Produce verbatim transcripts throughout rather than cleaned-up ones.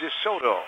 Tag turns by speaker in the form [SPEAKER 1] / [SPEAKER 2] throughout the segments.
[SPEAKER 1] DeSoto.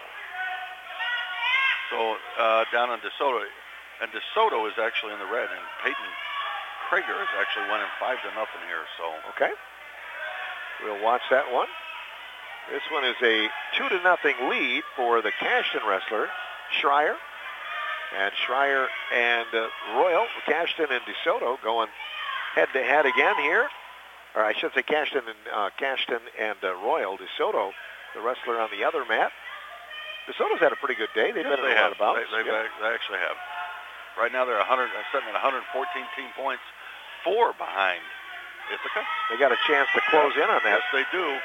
[SPEAKER 2] So uh, down on DeSoto, and DeSoto is actually in the red, and Peyton Krager is actually winning five to nothing here. So
[SPEAKER 1] okay, we'll watch that one. This one is a two to nothing lead for the Cashton wrestler, Schreier. And Schreier and uh, Royal, Cashton and DeSoto going head to head again here. Or I should say Cashton and uh, Cashton and uh, Royal. DeSoto, the wrestler on the other mat. DeSoto's had a pretty good day. They've
[SPEAKER 2] yes,
[SPEAKER 1] been
[SPEAKER 2] they
[SPEAKER 1] in a
[SPEAKER 2] have.
[SPEAKER 1] lot of bouts.
[SPEAKER 2] They,
[SPEAKER 1] yep.
[SPEAKER 2] they actually have. Right now they're one hundred, sitting at one hundred fourteen team points, four behind Ithaca.
[SPEAKER 1] They got a chance to close
[SPEAKER 2] yes.
[SPEAKER 1] in on that.
[SPEAKER 2] Yes, they do.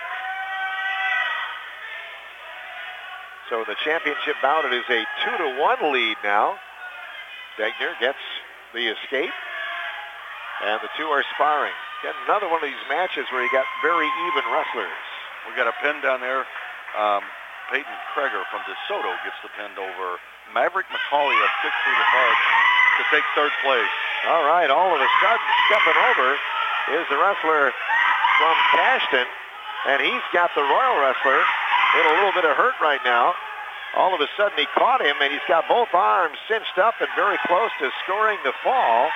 [SPEAKER 1] So the championship bout, it is a two to one lead now. Degner gets the escape, and the two are sparring. Get another one of these matches where you got very even wrestlers.
[SPEAKER 2] We got a pin down there. Um, Peyton Krager from DeSoto gets the pin over Maverick McCauley of Kickstreet Lafarge to take third place.
[SPEAKER 1] All right, all of a sudden stepping over is the wrestler from Cashton, and he's got the Royal wrestler in a little bit of hurt right now. All of a sudden he caught him, and he's got both arms cinched up and very close to scoring the fall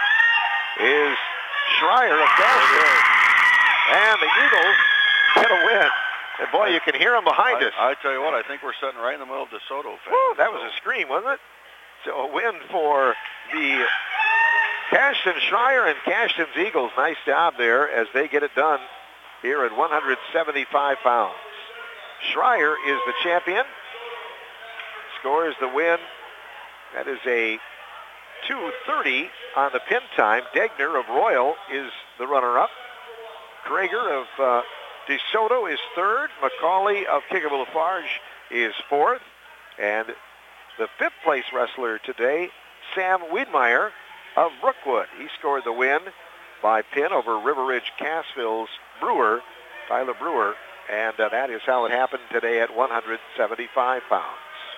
[SPEAKER 1] is Schreier of Cashton. And the Eagles get a win. And boy, you can hear them behind
[SPEAKER 2] I,
[SPEAKER 1] us.
[SPEAKER 2] I tell you what, I think we're sitting right in the middle of DeSoto fans.
[SPEAKER 1] Woo, that was a scream, wasn't it? So a win for the Cashton Schreier and Cashton's Eagles. Nice job there as they get it done here at one hundred seventy-five pounds. Schreier is the champion. Scores the win. That is a two thirty on the pin time. Degner of Royal is the runner-up. Krager of uh, DeSoto is third. McCauley of Kickapoo Lafarge is fourth. And the fifth place wrestler today, Sam Wiedmeyer of Brookwood. He scored the win by pin over River Ridge Cassville's Brewer, Tyler Brewer. And uh, that is how it happened today at one hundred seventy-five pounds.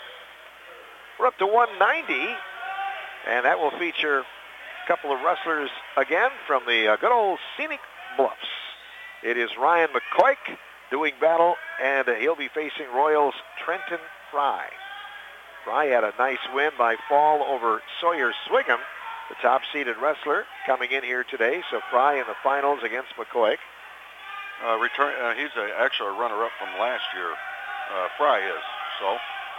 [SPEAKER 1] We're up to one ninety, and that will feature a couple of wrestlers again from the uh, good old Scenic Bluffs. It is Ryan McCoy doing battle, and uh, he'll be facing Royal's Trenton Fry. Fry had a nice win by fall over Sawyer Swigum, the top-seeded wrestler, coming in here today. So Fry in the finals against McCoy.
[SPEAKER 2] Uh, return. Uh, he's a, actually a runner-up from last year. Uh, Fry is. So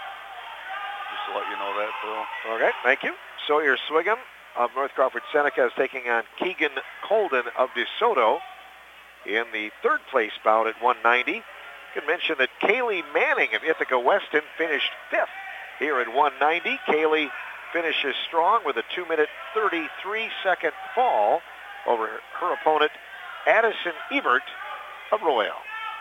[SPEAKER 2] just to let you know that, Phil.
[SPEAKER 1] Okay, thank you. Sawyer Swigum of North Crawford Seneca is taking on Keegan Colden of DeSoto in the third place bout at one ninety. You can mention that Kaylee Manning of Ithaca Weston finished fifth here at one ninety. Kaylee finishes strong with a two minute thirty-three second fall over her opponent, Addison Ebert of Royal.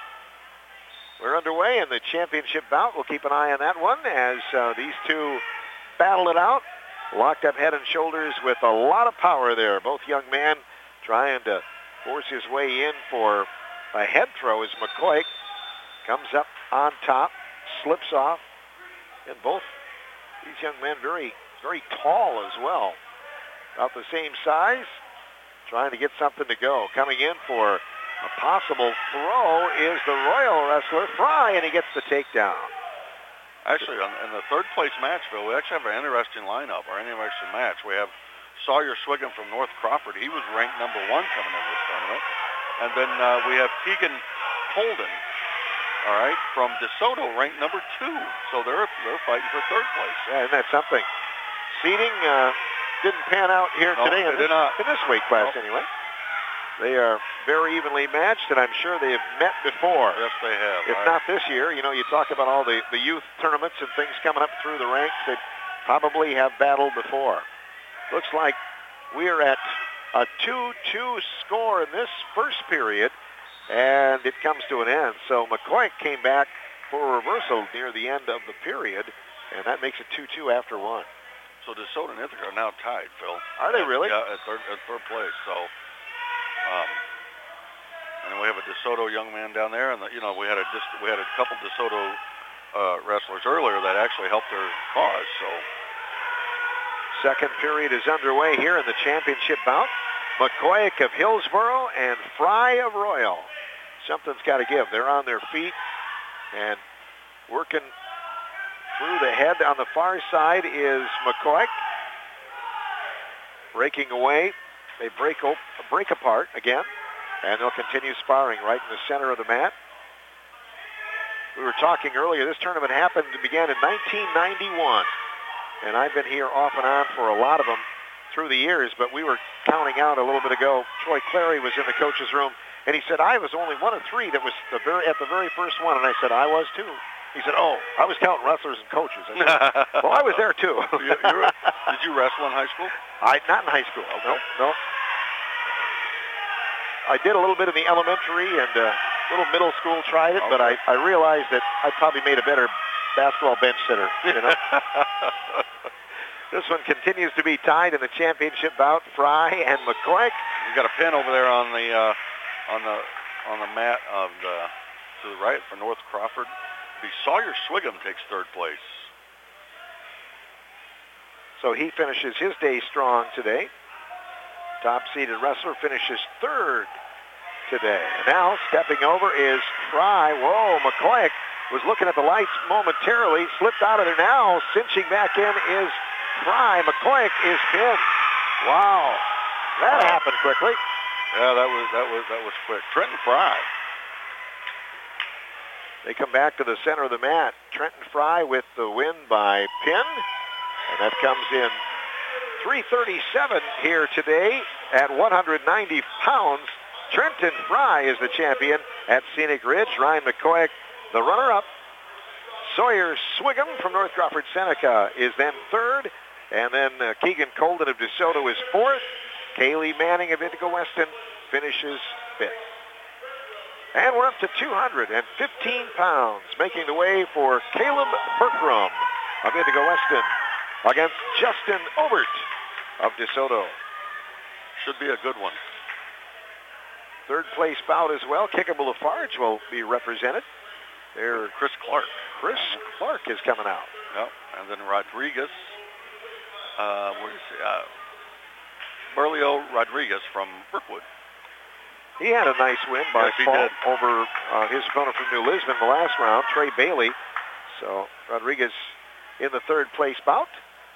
[SPEAKER 1] We're underway in the championship bout. We'll keep an eye on that one as uh, these two battle it out. Locked up head and shoulders with a lot of power there. Both young men trying to force his way in for a head throw as McCoy comes up on top, slips off, and both these young men very, very tall as well. About the same size, trying to get something to go. Coming in for a possible throw is the Royal wrestler, Fry, and he gets the takedown.
[SPEAKER 2] Actually, on, in the third place match, Phil, we actually have an interesting lineup, or an interesting match. We have Sawyer Swigum from North Crawford. He was ranked number one coming into this tournament. And then uh, we have Keegan Colden, all right, from DeSoto, ranked number two. So they're they're fighting for third place.
[SPEAKER 1] Yeah, isn't that something? Seating uh, didn't pan out here
[SPEAKER 2] no,
[SPEAKER 1] today in
[SPEAKER 2] this,
[SPEAKER 1] in this weight class
[SPEAKER 2] no.
[SPEAKER 1] anyway. They are very evenly matched, and I'm sure they have met before.
[SPEAKER 2] Yes, they have.
[SPEAKER 1] If
[SPEAKER 2] right.
[SPEAKER 1] not this year, you know, you talk about all the, the youth tournaments and things coming up through the ranks. They probably have battled before. Looks like we are at a two two score in this first period, and it comes to an end. So McCoy came back for a reversal near the end of the period, and that makes it two two after one.
[SPEAKER 2] So DeSoto and Ithaca are now tied, Phil.
[SPEAKER 1] Are they really?
[SPEAKER 2] Yeah, at third, at third place. So, um, and then we have a DeSoto young man down there, and the, you know we had a just we had a couple DeSoto uh, wrestlers earlier that actually helped their cause. So.
[SPEAKER 1] Second period is underway here in the championship bout. McCoy of Hillsboro and Fry of Royal. Something's got to give. They're on their feet, and Working through the head on the far side is McCoy. Breaking away. They break, op- break apart again. And they'll continue sparring right in the center of the mat. We were talking earlier, this tournament happened, began in nineteen ninety-one. And I've been here off and on for a lot of them through the years, but we were counting out a little bit ago. Troy Clary was in the coach's room, and he said, I was only one of three that was the very, at the very first one. And I said, I was too. He said, oh, I was counting wrestlers and coaches. I said, well, I was there too.
[SPEAKER 2] you, you were, did you wrestle in high school?
[SPEAKER 1] I Not in high school. No, no. I did a little bit in the elementary and a little middle school, tried it, okay. but I, I realized that I probably made a better basketball bench sitter. You know? This one continues to be tied in the championship bout. Fry and McCoy.
[SPEAKER 2] You got a pin over there on the uh, on the on the mat of the to the right for North Crawford. The Sawyer Swigum takes third place.
[SPEAKER 1] So he finishes his day strong today. Top-seeded wrestler finishes third today. And now stepping over is Fry. Whoa, McCoy was looking at the lights momentarily, slipped out of there now. Cinching back in is Fry. McCoy is pinned. Wow, that happened quickly.
[SPEAKER 2] Yeah, that was that was that was quick. Trenton Fry.
[SPEAKER 1] They come back to the center of the mat. Trenton Fry with the win by pin, and that comes in three thirty-seven here today at one hundred ninety pounds. Trenton Fry is the champion at Scenic Ridge. Ryan McCoy, the runner-up. Sawyer Swigum from North Crawford Seneca is then third. And then uh, Keegan Colden of DeSoto is fourth. Kaylee Manning of Indigo Weston finishes fifth. And we're up to two hundred fifteen pounds, making the way for Caleb Bertram of Indigo Weston against Justin Obert of DeSoto.
[SPEAKER 2] Should be a good one.
[SPEAKER 1] Third place bout as well. Kickapoo Lafarge will be represented. There,
[SPEAKER 2] Chris Clark.
[SPEAKER 1] Chris Clark is coming out.
[SPEAKER 2] Yep. And then Rodriguez. Uh, where is he? Uh, Berlio Rodriguez from Brookwood.
[SPEAKER 1] He had a nice win by
[SPEAKER 2] yes, he
[SPEAKER 1] fall
[SPEAKER 2] did.
[SPEAKER 1] over uh, his opponent from New Lisbon in the last round, Trey Bailey. So Rodriguez in the third place bout.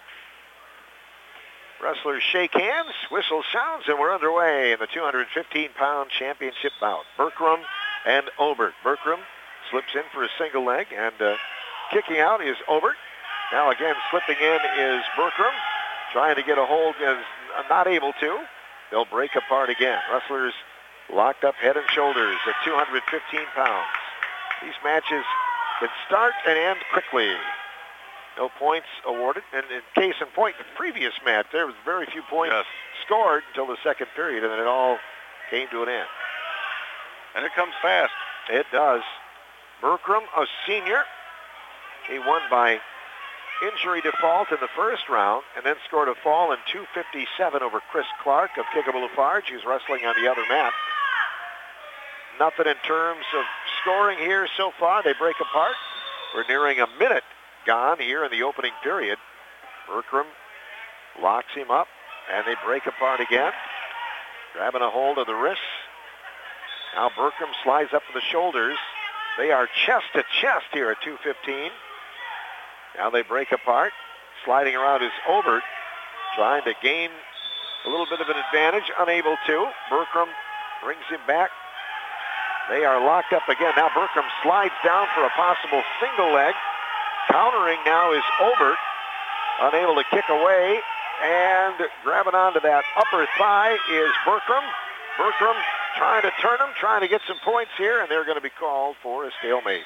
[SPEAKER 1] Wrestlers shake hands, whistle sounds, and we're underway in the two hundred fifteen pound championship bout. Bertram and Obert. Bertram slips in for a single leg, and uh, kicking out is Obert. Now again slipping in is Bertram, trying to get a hold, is not able to. They'll break apart again. Wrestlers locked up head and shoulders at two hundred fifteen pounds. These matches can start and end quickly. No points awarded. And in case in point, the previous match, there was very few points
[SPEAKER 2] yes.
[SPEAKER 1] scored until the second period, and then it all came to an end.
[SPEAKER 2] And it comes fast.
[SPEAKER 1] It does. Bertram, a senior. He won by injury default in the first round, and then scored a fall in two fifty-seven over Chris Clark of Kickapoo Lafarge, who's wrestling on the other mat. Nothing in terms of scoring here so far. They break apart. We're nearing a minute gone here in the opening period. Bertram locks him up, and they break apart again, grabbing a hold of the wrists. Now Bertram slides up to the shoulders. They are chest to chest here at two fifteen. Now they break apart. Sliding around is Obert, trying to gain a little bit of an advantage, unable to. Bertram brings him back. They are locked up again. Now Bertram slides down for a possible single leg. Countering now is Obert, unable to kick away, and grabbing onto that upper thigh is Bertram. Bertram trying to turn him, trying to get some points here, and they're going to be called for a stalemate.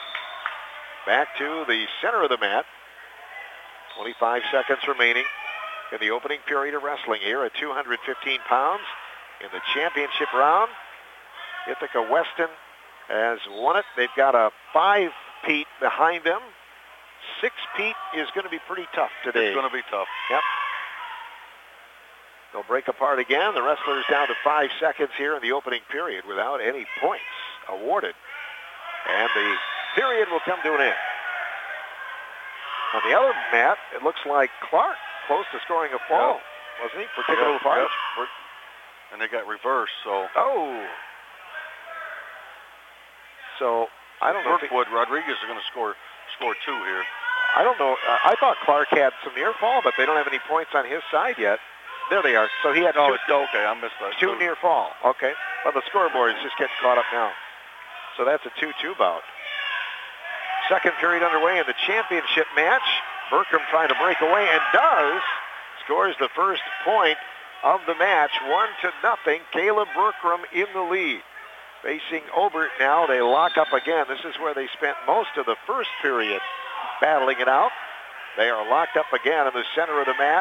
[SPEAKER 1] Back to the center of the mat. twenty-five seconds remaining in the opening period of wrestling here at two hundred fifteen pounds in the championship round. Ithaca Weston has won it. They've got a five-peat behind them. Six-peat is going to be pretty tough today.
[SPEAKER 2] It's going to be tough.
[SPEAKER 1] Yep. They'll break apart again. The wrestlers down to five seconds here in the opening period without any points awarded. And the period will come to an end. On the other mat, it looks like Clark close to scoring a fall, yep. wasn't he, for Kickapoo
[SPEAKER 2] yep,
[SPEAKER 1] Lafarge?
[SPEAKER 2] Yep. And they got reversed, so.
[SPEAKER 1] Oh. So, I don't know.
[SPEAKER 2] Brookwood, Rodriguez is going to score two here.
[SPEAKER 1] I don't know. Uh, I thought Clark had some near fall, but they don't have any points on his side yet. There they are. So he had
[SPEAKER 2] oh,
[SPEAKER 1] two,
[SPEAKER 2] okay. I missed that.
[SPEAKER 1] two near fall. Okay. Well, the scoreboard is just getting caught up now. So that's a two two bout. Second period underway in the championship match. Bertram trying to break away and does. Scores the first point of the match, one to nothing. Caleb Bertram in the lead. Facing Obert now, they lock up again. This is where they spent most of the first period battling it out. They are locked up again in the center of the mat.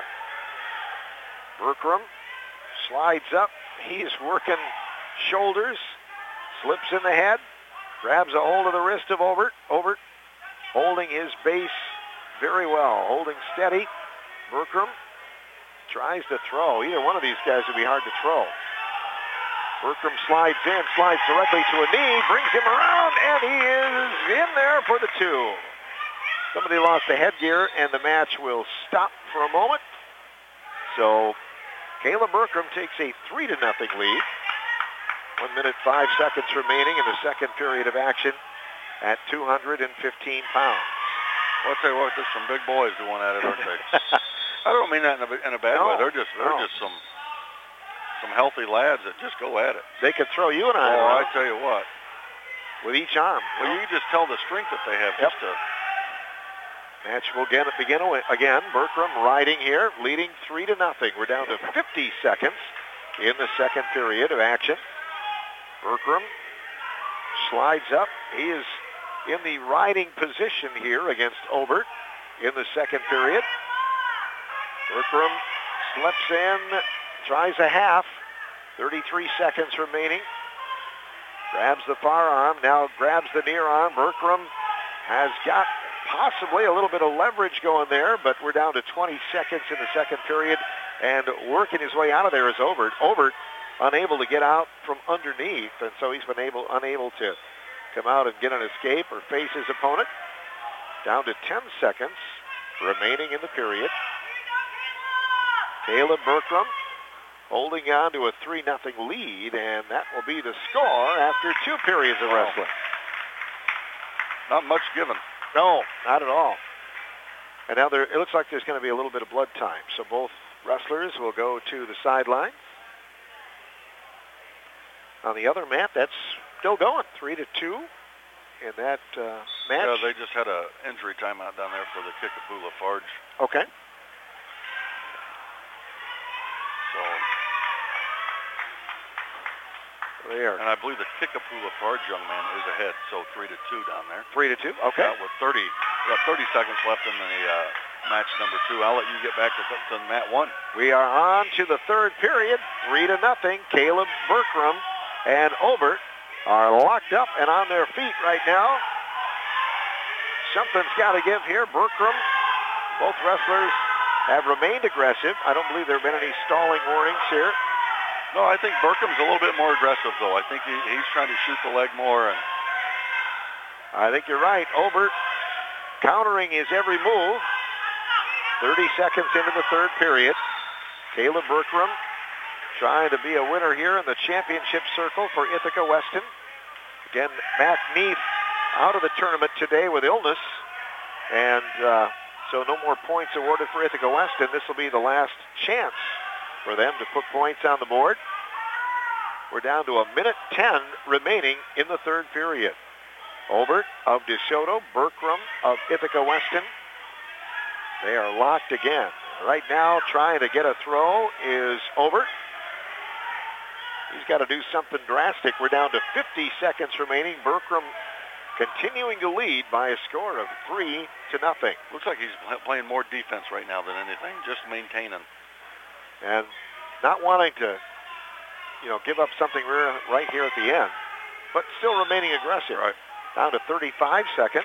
[SPEAKER 1] Bertram slides up. He's working shoulders, slips in the head, grabs a hold of the wrist of Obert. Obert holding his base very well, holding steady. Bertram tries to throw. Either one of these guys would be hard to throw. Bertram slides in, slides directly to a knee, brings him around, and he is in there for the two. Somebody lost the headgear, and the match will stop for a moment. So Caleb Bertram takes a three to nothing lead. One minute, five seconds remaining in the second period of action at two hundred fifteen pounds.
[SPEAKER 2] Well, I'll tell you what, there's some big boys who want at it, aren't they? I don't mean that in a, in a bad
[SPEAKER 1] no,
[SPEAKER 2] way. They're just they're
[SPEAKER 1] no.
[SPEAKER 2] just some some healthy lads that just go at it.
[SPEAKER 1] They could throw you and I
[SPEAKER 2] Oh,
[SPEAKER 1] around
[SPEAKER 2] I tell you what.
[SPEAKER 1] with each arm.
[SPEAKER 2] Well, you just tell the strength that they have.
[SPEAKER 1] Yep.
[SPEAKER 2] Just to,
[SPEAKER 1] Match will again begin again. Bertram riding here, leading three to nothing. We're down to fifty seconds in the second period of action. Bertram slides up. He is in the riding position here against Obert in the second period. Bertram slips in, tries a half. thirty-three seconds remaining. Grabs the far arm, now grabs the near arm. Bertram has got possibly a little bit of leverage going there, but we're down to twenty seconds in the second period, and working his way out of there is Obert. Obert unable to get out from underneath, and so he's been able unable to come out and get an escape or face his opponent. Down to ten seconds remaining in the period. Caleb Bertram holding on to a three nothing lead, and that will be the score after two periods of wrestling.
[SPEAKER 2] not much given.
[SPEAKER 1] No, not at all. And now there, it looks like there's going to be a little bit of blood time. So both wrestlers will go to the sidelines. On the other mat, that's still going, three to two in that uh, match.
[SPEAKER 2] Yeah, they just had a injury timeout down there for the Kickapoo Lafarge.
[SPEAKER 1] Okay.
[SPEAKER 2] So
[SPEAKER 1] there.
[SPEAKER 2] And I believe the Kickapoo Lafarge young man is ahead, so three to two down there.
[SPEAKER 1] Three to two. Okay.
[SPEAKER 2] Uh, with thirty, we got thirty seconds left in the uh, match number two. I'll let you get back to, to mat one.
[SPEAKER 1] We are on to the third period. Three to nothing. Caleb Bertram and Obert are locked up and on their feet right now. Something's got to give here. Bertram, both wrestlers have remained aggressive. I don't believe there have been any stalling warnings here.
[SPEAKER 2] No, I think Bertram's a little bit more aggressive, though. I think he, he's trying to shoot the leg more. And
[SPEAKER 1] I think you're right. Obert countering his every move. thirty seconds into the third period. Caleb Bertram trying to be a winner here in the championship circle for Ithaca Weston. Again, Matt Neath out of the tournament today with illness. And uh, so no more points awarded for Ithaca Weston. This will be the last chance for them to put points on the board. We're down to a minute ten remaining in the third period. Obert of DeSoto, Bertram of Ithaca Weston. They are locked again. Right now, trying to get a throw is Obert. He's got to do something drastic. We're down to fifty seconds remaining. Bertram continuing to lead by a score of three to nothing.
[SPEAKER 2] Looks like he's playing more defense right now than anything, just maintaining.
[SPEAKER 1] And not wanting to, you know, give up something right here at the end, but still remaining aggressive.
[SPEAKER 2] Right.
[SPEAKER 1] Down to thirty-five seconds.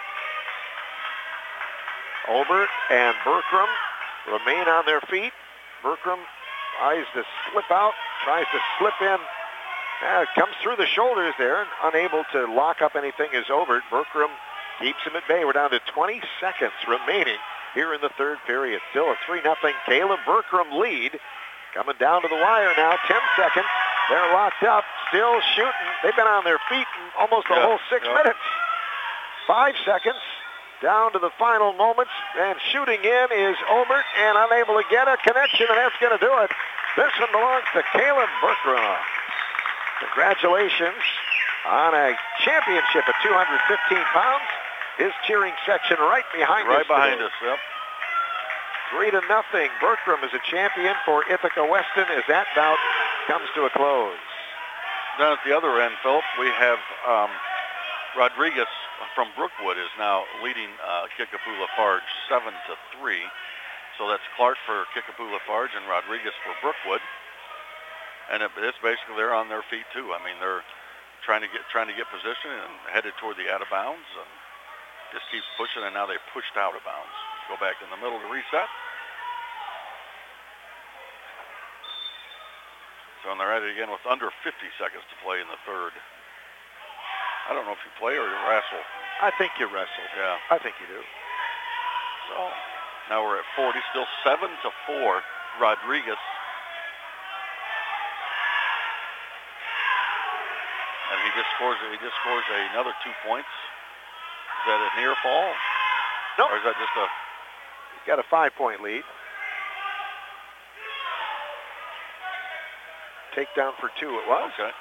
[SPEAKER 1] Obert and Bertram remain on their feet. Bertram tries to slip out, tries to slip in. Uh, comes through the shoulders there, and unable to lock up anything is Obert. Bertram keeps him at bay. We're down to twenty seconds remaining here in the third period. Still a three nothing Caleb Bertram lead. Coming down to the wire now, ten seconds. They're locked up, still shooting. They've been on their feet in almost the
[SPEAKER 2] yeah,
[SPEAKER 1] whole six
[SPEAKER 2] yeah.
[SPEAKER 1] minutes. Five seconds. down to the final moments, and shooting in is Obert, and unable to get a connection, and that's going to do it. This one belongs to Caleb Bertram. Congratulations on a championship at two hundred fifteen pounds. His cheering section right behind
[SPEAKER 2] right
[SPEAKER 1] us.
[SPEAKER 2] Right behind
[SPEAKER 1] today.
[SPEAKER 2] us, yep.
[SPEAKER 1] Three to nothing. Bertram is a champion for Ithaca Weston as that bout comes to a close.
[SPEAKER 2] Then at the other end, Philip, we have um, Rodriguez from Brookwood is now leading uh, Kickapoo Lafarge seven to three. So that's Clark for Kickapoo Lafarge and Rodriguez for Brookwood. And it, it's basically they're on their feet too. I mean, they're trying to get trying to get position and headed toward the out of bounds. And just keeps pushing, and now they pushed out of bounds. Go back in the middle to reset. So they're at it again with under fifty seconds to play in the third. I don't know if you play or you wrestle.
[SPEAKER 1] I think you wrestle.
[SPEAKER 2] Yeah.
[SPEAKER 1] I think you do.
[SPEAKER 2] So now we're at forty, still seven to four. Rodriguez. And he just scores. He just scores another two points. Is that a near fall?
[SPEAKER 1] No. Nope.
[SPEAKER 2] Or is that just a?
[SPEAKER 1] He's got a five-point lead. Takedown for two. It was.
[SPEAKER 2] Okay.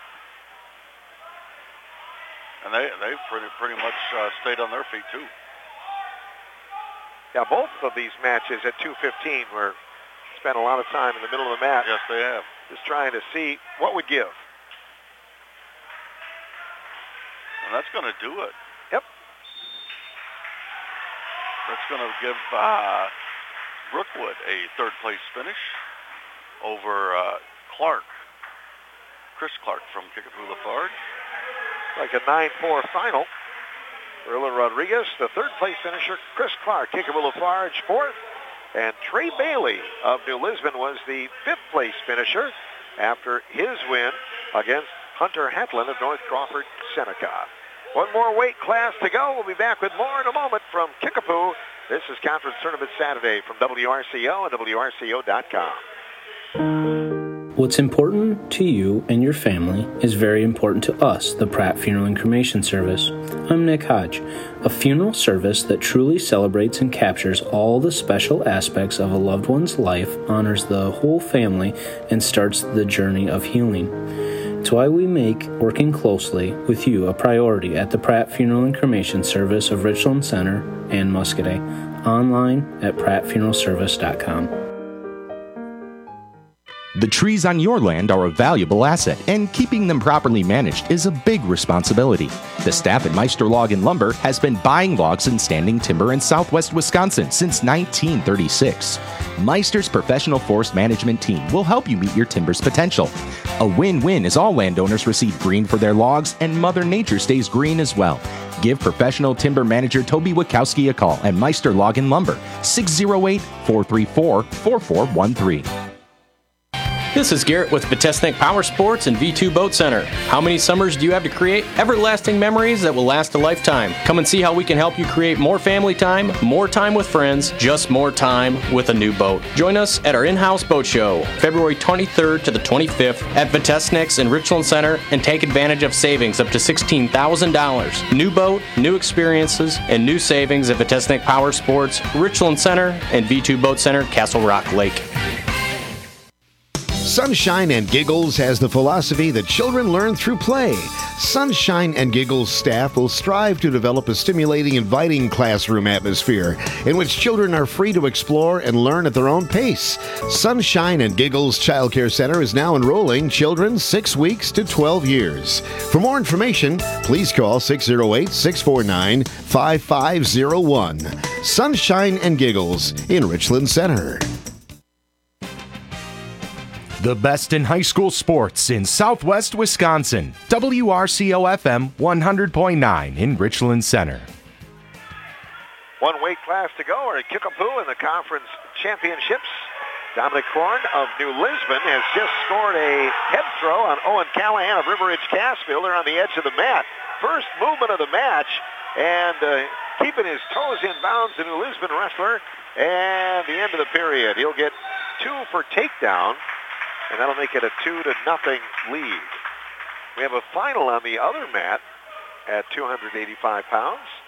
[SPEAKER 2] And they they pretty pretty much uh, stayed on their feet too.
[SPEAKER 1] Yeah, both of these matches at two fifteen were spent a lot of time in the middle of the mat.
[SPEAKER 2] Yes, they have.
[SPEAKER 1] Just trying to see what would give.
[SPEAKER 2] And that's going to do it.
[SPEAKER 1] Yep.
[SPEAKER 2] That's going to give uh, Brookwood a third place finish over uh, Clark. Chris Clark from Kickapoo Lafarge.
[SPEAKER 1] Like a nine four final. Erlen Rodriguez, the third place finisher. Chris Clark, Kickapoo Lafarge, fourth. And Trey Bailey of New Lisbon was the fifth place finisher after his win against Hunter Hetland of North Crawford Seneca. One more weight class to go. We'll be back with more in a moment from Kickapoo. This is Conference Tournament Saturday from W R C O and W R C O dot com.
[SPEAKER 3] What's important to you and your family is very important to us, the Pratt Funeral and Cremation Service. I'm Nick Hodge, a funeral service that truly celebrates and captures all the special aspects of a loved one's life, honors the whole family, and starts the journey of healing. It's why we make working closely with you a priority at the Pratt Funeral and Cremation Service of Richland Center and Muscoda. Online at pratt funeral service dot com.
[SPEAKER 4] The trees on your land are a valuable asset, and keeping them properly managed is a big responsibility. The staff at Meister Log and Lumber has been buying logs and standing timber in southwest Wisconsin since nineteen thirty-six. Meister's professional forest management team will help you meet your timber's potential. A win-win as all landowners receive green for their logs and Mother Nature stays green as well. Give professional timber manager Toby Wachowski a call at Meister Log and Lumber, six oh eight, four three four, four four one three.
[SPEAKER 5] This is Garrett with Vitesnik Power Sports and V two Boat Center. How many summers do you have to create everlasting memories that will last a lifetime? Come and see how we can help you create more family time, more time with friends, just more time with a new boat. Join us at our in-house boat show, February twenty-third to the twenty-fifth at Vitesnik's in Richland Center, and take advantage of savings up to sixteen thousand dollars. New boat, new experiences, and new savings at Vitesnik Power Sports, Richland Center, and V two Boat Center, Castle Rock Lake.
[SPEAKER 6] Sunshine and Giggles has the philosophy that children learn through play. Sunshine and Giggles staff will strive to develop a stimulating, inviting classroom atmosphere in which children are free to explore and learn at their own pace. Sunshine and Giggles Child Care Center is now enrolling children six weeks to twelve years. For more information, please call six oh eight, six four nine, five five oh one. Sunshine and Giggles in Richland Center.
[SPEAKER 4] The best in high school sports in southwest Wisconsin. W R C O F M one hundred point nine in Richland Center.
[SPEAKER 1] One weight class to go are at Kickapoo in the conference championships. Dominic Korn of New Lisbon has just scored a head throw on Owen Callahan of River Ridge Cassville. They're on the edge of the mat. First movement of the match, and uh, keeping his toes in bounds, the New Lisbon wrestler. And the end of the period, he'll get two for takedown. And that'll make it a two to nothing lead. We have a final on the other mat at two hundred eighty-five pounds.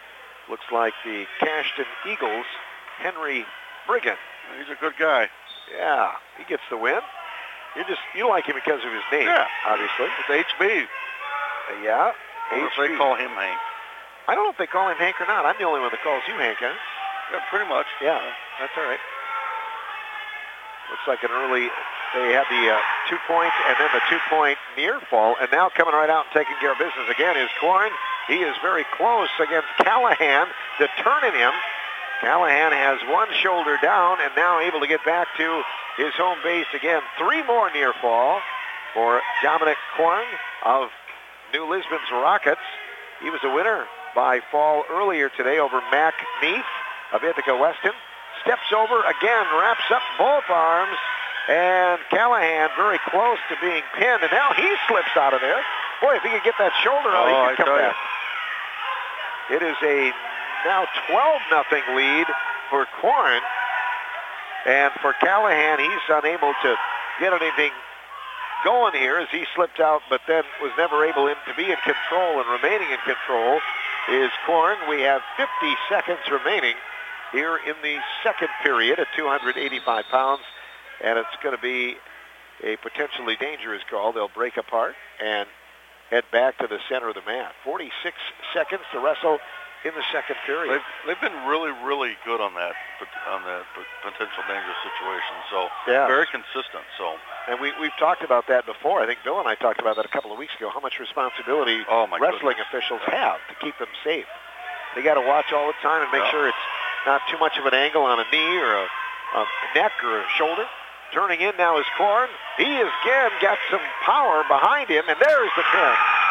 [SPEAKER 1] looks like the Cashton Eagles, Henry Brigham.
[SPEAKER 2] He's a good guy.
[SPEAKER 1] Yeah, he gets the win. You just you like him because of his name,
[SPEAKER 2] yeah.
[SPEAKER 1] obviously.
[SPEAKER 2] It's H B.
[SPEAKER 1] Uh, yeah,
[SPEAKER 2] H B. They call him Hank.
[SPEAKER 1] I don't know if they call him Hank or not. I'm the only one that calls you Hank, huh?
[SPEAKER 2] Yeah, pretty much.
[SPEAKER 1] Yeah, that's all right. Looks like an early, they had the uh, two-point and then the two-point near fall, and now coming right out and taking care of business again is Korn. He is very close against Callahan, deterring him. Callahan has one shoulder down and now able to get back to his home base again. Three more near fall for Dominic Korn of New Lisbon's Rockets. He was a winner by fall earlier today over Mac Neef of Ithaca Weston. Steps over again, wraps up both arms, and Callahan very close to being pinned, and now he slips out of there. Boy, if he could get that shoulder on,
[SPEAKER 2] oh,
[SPEAKER 1] he could come back. You. It is a now twelve nothing lead for Korn, and for Callahan, he's unable to get anything going here as he slipped out, but then was never able to be in control, and remaining in control is Korn. We have fifty seconds remaining here in the second period at two hundred eighty-five pounds, and it's going to be a potentially dangerous call. They'll break apart and head back to the center of the mat. forty-six seconds to wrestle in the second period.
[SPEAKER 2] They've, they've been really, really good on that on that potential dangerous situation. So
[SPEAKER 1] yeah.
[SPEAKER 2] very consistent. So
[SPEAKER 1] and we we've talked about that before. I think Bill and I talked about that a couple of weeks ago. How much responsibility
[SPEAKER 2] oh, my
[SPEAKER 1] wrestling
[SPEAKER 2] goodness.
[SPEAKER 1] officials have to keep them safe. They got to watch all the time and make
[SPEAKER 2] yeah.
[SPEAKER 1] sure it's not too much of an angle on a knee or a, a neck or a shoulder. Turning in now is Korn. He has again got some power behind him, and there's the pin.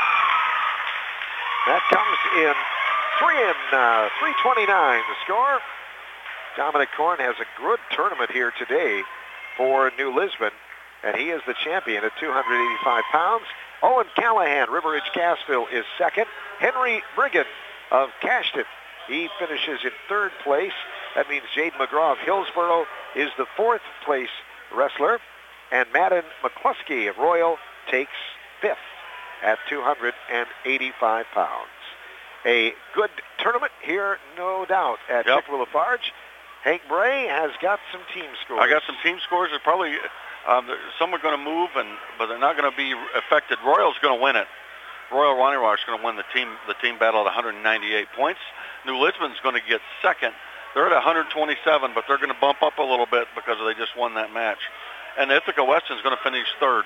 [SPEAKER 1] That comes in three and uh, three twenty-nine. The score. Dominic Korn has a good tournament here today for New Lisbon, and he is the champion at two hundred eighty-five pounds. Owen Callahan, River Ridge Cassville, is second. Henry Brigham of Cashton, he finishes in third place. That means Jaden McGraw of Hillsboro is the fourth place wrestler. And Madden McCluskey of Royal takes fifth at two hundred eighty-five pounds. A good tournament here, no doubt, at
[SPEAKER 2] yep.
[SPEAKER 1] Chippewa-Lafarge. Hank Bray has got some team scores.
[SPEAKER 2] I got some team scores. There's probably um, some are going to move, and but they're not going to be affected. Royal's going to win it. Royal Ronnewater is going to win the team the team battle at one hundred ninety-eight points. New Lisbon's going to get second. They're at one hundred twenty-seven, but they're going to bump up a little bit because they just won that match. And Ithaca Weston's going to finish third.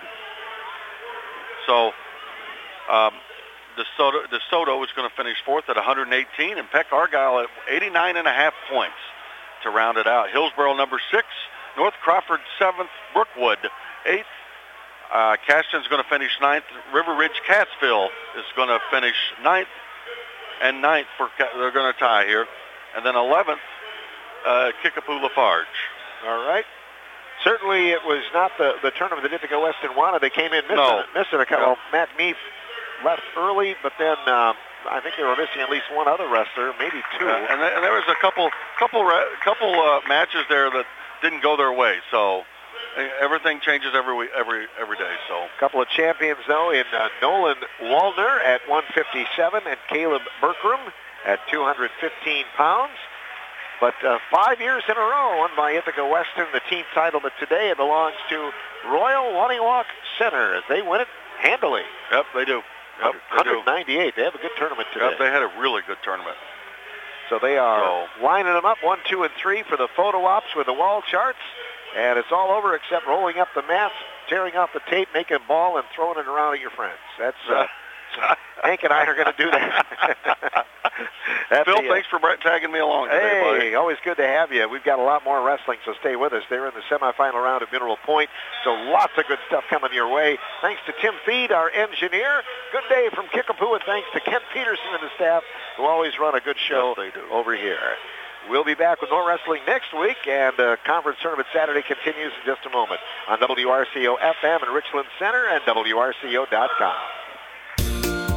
[SPEAKER 2] So um, DeSoto, DeSoto is going to finish fourth at one hundred eighteen, and Peck Argyle at eighty-nine and a half points to round it out. Hillsboro number six, North Crawford seventh, Brookwood eighth. Uh, Cashton's going to finish ninth. River Ridge Catsville is going to finish ninth, and ninth for they're going to tie here, and then eleventh, uh, Kickapoo Lafarge.
[SPEAKER 1] All right. Certainly, it was not the, the tournament that Ithaca Weston wanted. They came in missing,
[SPEAKER 2] no.
[SPEAKER 1] missing a couple. Well, Matt Neef left early, but then um, I think they were missing at least one other wrestler, maybe two.
[SPEAKER 2] Yeah, and, th- and there was a couple, couple, couple uh, matches there that didn't go their way. So everything changes every week, every every day. So
[SPEAKER 1] a couple of champions though in uh, Nolan Waldner at one fifty-seven and Caleb Berkram at two hundred fifteen pounds. But uh, five years in a row won by Ithaca Weston, the team title. But today it belongs to Royal Waniwak Center as they win it handily.
[SPEAKER 2] Yep, they do. Yep,
[SPEAKER 1] one hundred ninety-eight. They have a good tournament today.
[SPEAKER 2] Yep, they had a really good tournament.
[SPEAKER 1] So they are so, lining them up one, two, and three for the photo ops with the wall charts. And it's all over except rolling up the mats, tearing off the tape, making a ball, and throwing it around at your friends. That's uh, Hank and I are going to do that.
[SPEAKER 2] Phil,
[SPEAKER 1] the, uh,
[SPEAKER 2] thanks for tagging me along today,
[SPEAKER 1] hey,
[SPEAKER 2] buddy.
[SPEAKER 1] Always good to have you. We've got a lot more wrestling, so stay with us. They're in the semifinal round at Mineral Point, so lots of good stuff coming your way. Thanks to Tim Feed, our engineer. Good day from Kickapoo, and thanks to Kent Peterson and the staff, who always run a good show
[SPEAKER 2] yes, they do.
[SPEAKER 1] over here. We'll be back with more wrestling next week, and uh, Conference Tournament Saturday continues in just a moment on W R C O F M in Richland Center and W R C O dot com.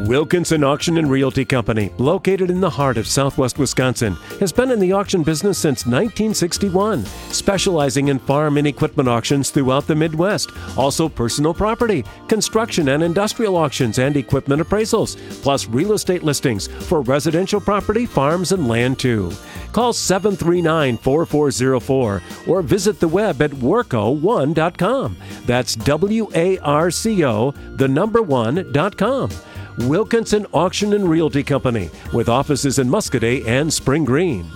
[SPEAKER 7] Wilkinson Auction and Realty Company, located in the heart of southwest Wisconsin, has been in the auction business since nineteen sixty-one, specializing in farm and equipment auctions throughout the Midwest, also personal property, construction and industrial auctions and equipment appraisals, plus real estate listings for residential property, farms, and land too. Call seven three nine, four four zero four or visit the web at warco one dot com. That's W A R C O, the number one dot com. Wilkinson Auction and Realty Company, with offices in Muscadet and Spring Green.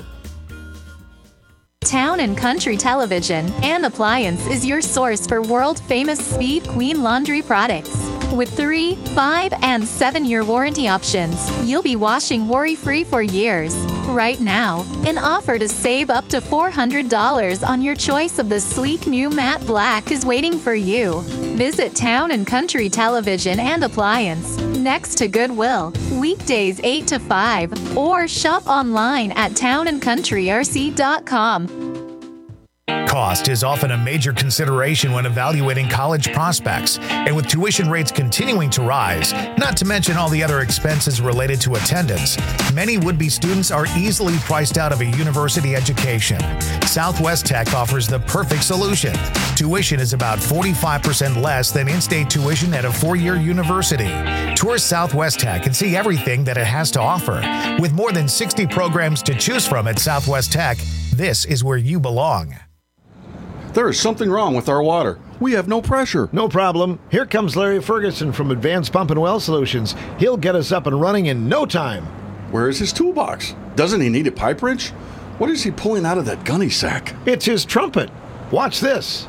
[SPEAKER 8] Town and Country Television and Appliance is your source for world-famous Speed Queen laundry products. With three, five, and seven-year warranty options, you'll be washing worry-free for years. Right now, an offer to save up to four hundred dollars on your choice of the sleek new matte black is waiting for you. Visit Town and Country Television and Appliance next to Goodwill, weekdays eight to five, or shop online at town and country r c dot com.
[SPEAKER 9] Cost is often a major consideration when evaluating college prospects, and with tuition rates continuing to rise, not to mention all the other expenses related to attendance, many would-be students are easily priced out of a university education. Southwest Tech offers the perfect solution. Tuition is about forty-five percent less than in-state tuition at a four-year university. Tour Southwest Tech and see everything that it has to offer. With more than sixty programs to choose from at Southwest Tech, this is where you belong.
[SPEAKER 10] There is something wrong with our water. We have no pressure.
[SPEAKER 6] No problem. Here comes Larry Ferguson from Advanced Pump and Well Solutions. He'll get us up and running in no time.
[SPEAKER 10] Where is his toolbox? Doesn't he need a pipe wrench? What is he pulling out of that gunny sack?
[SPEAKER 6] It's his trumpet. Watch this.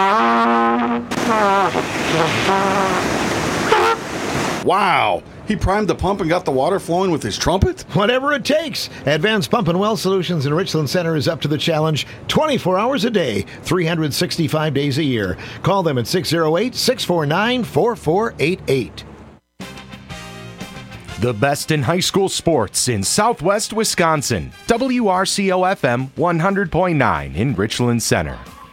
[SPEAKER 10] Wow! He primed the pump and got the water flowing with his trumpet?
[SPEAKER 6] Whatever it takes. Advanced Pump and Well Solutions in Richland Center is up to the challenge twenty-four hours a day, three hundred sixty-five days a year. Call them at six oh eight, six four nine, four four eight eight.
[SPEAKER 4] The best in high school sports in southwest Wisconsin. W R C O F M one hundred point nine in Richland Center.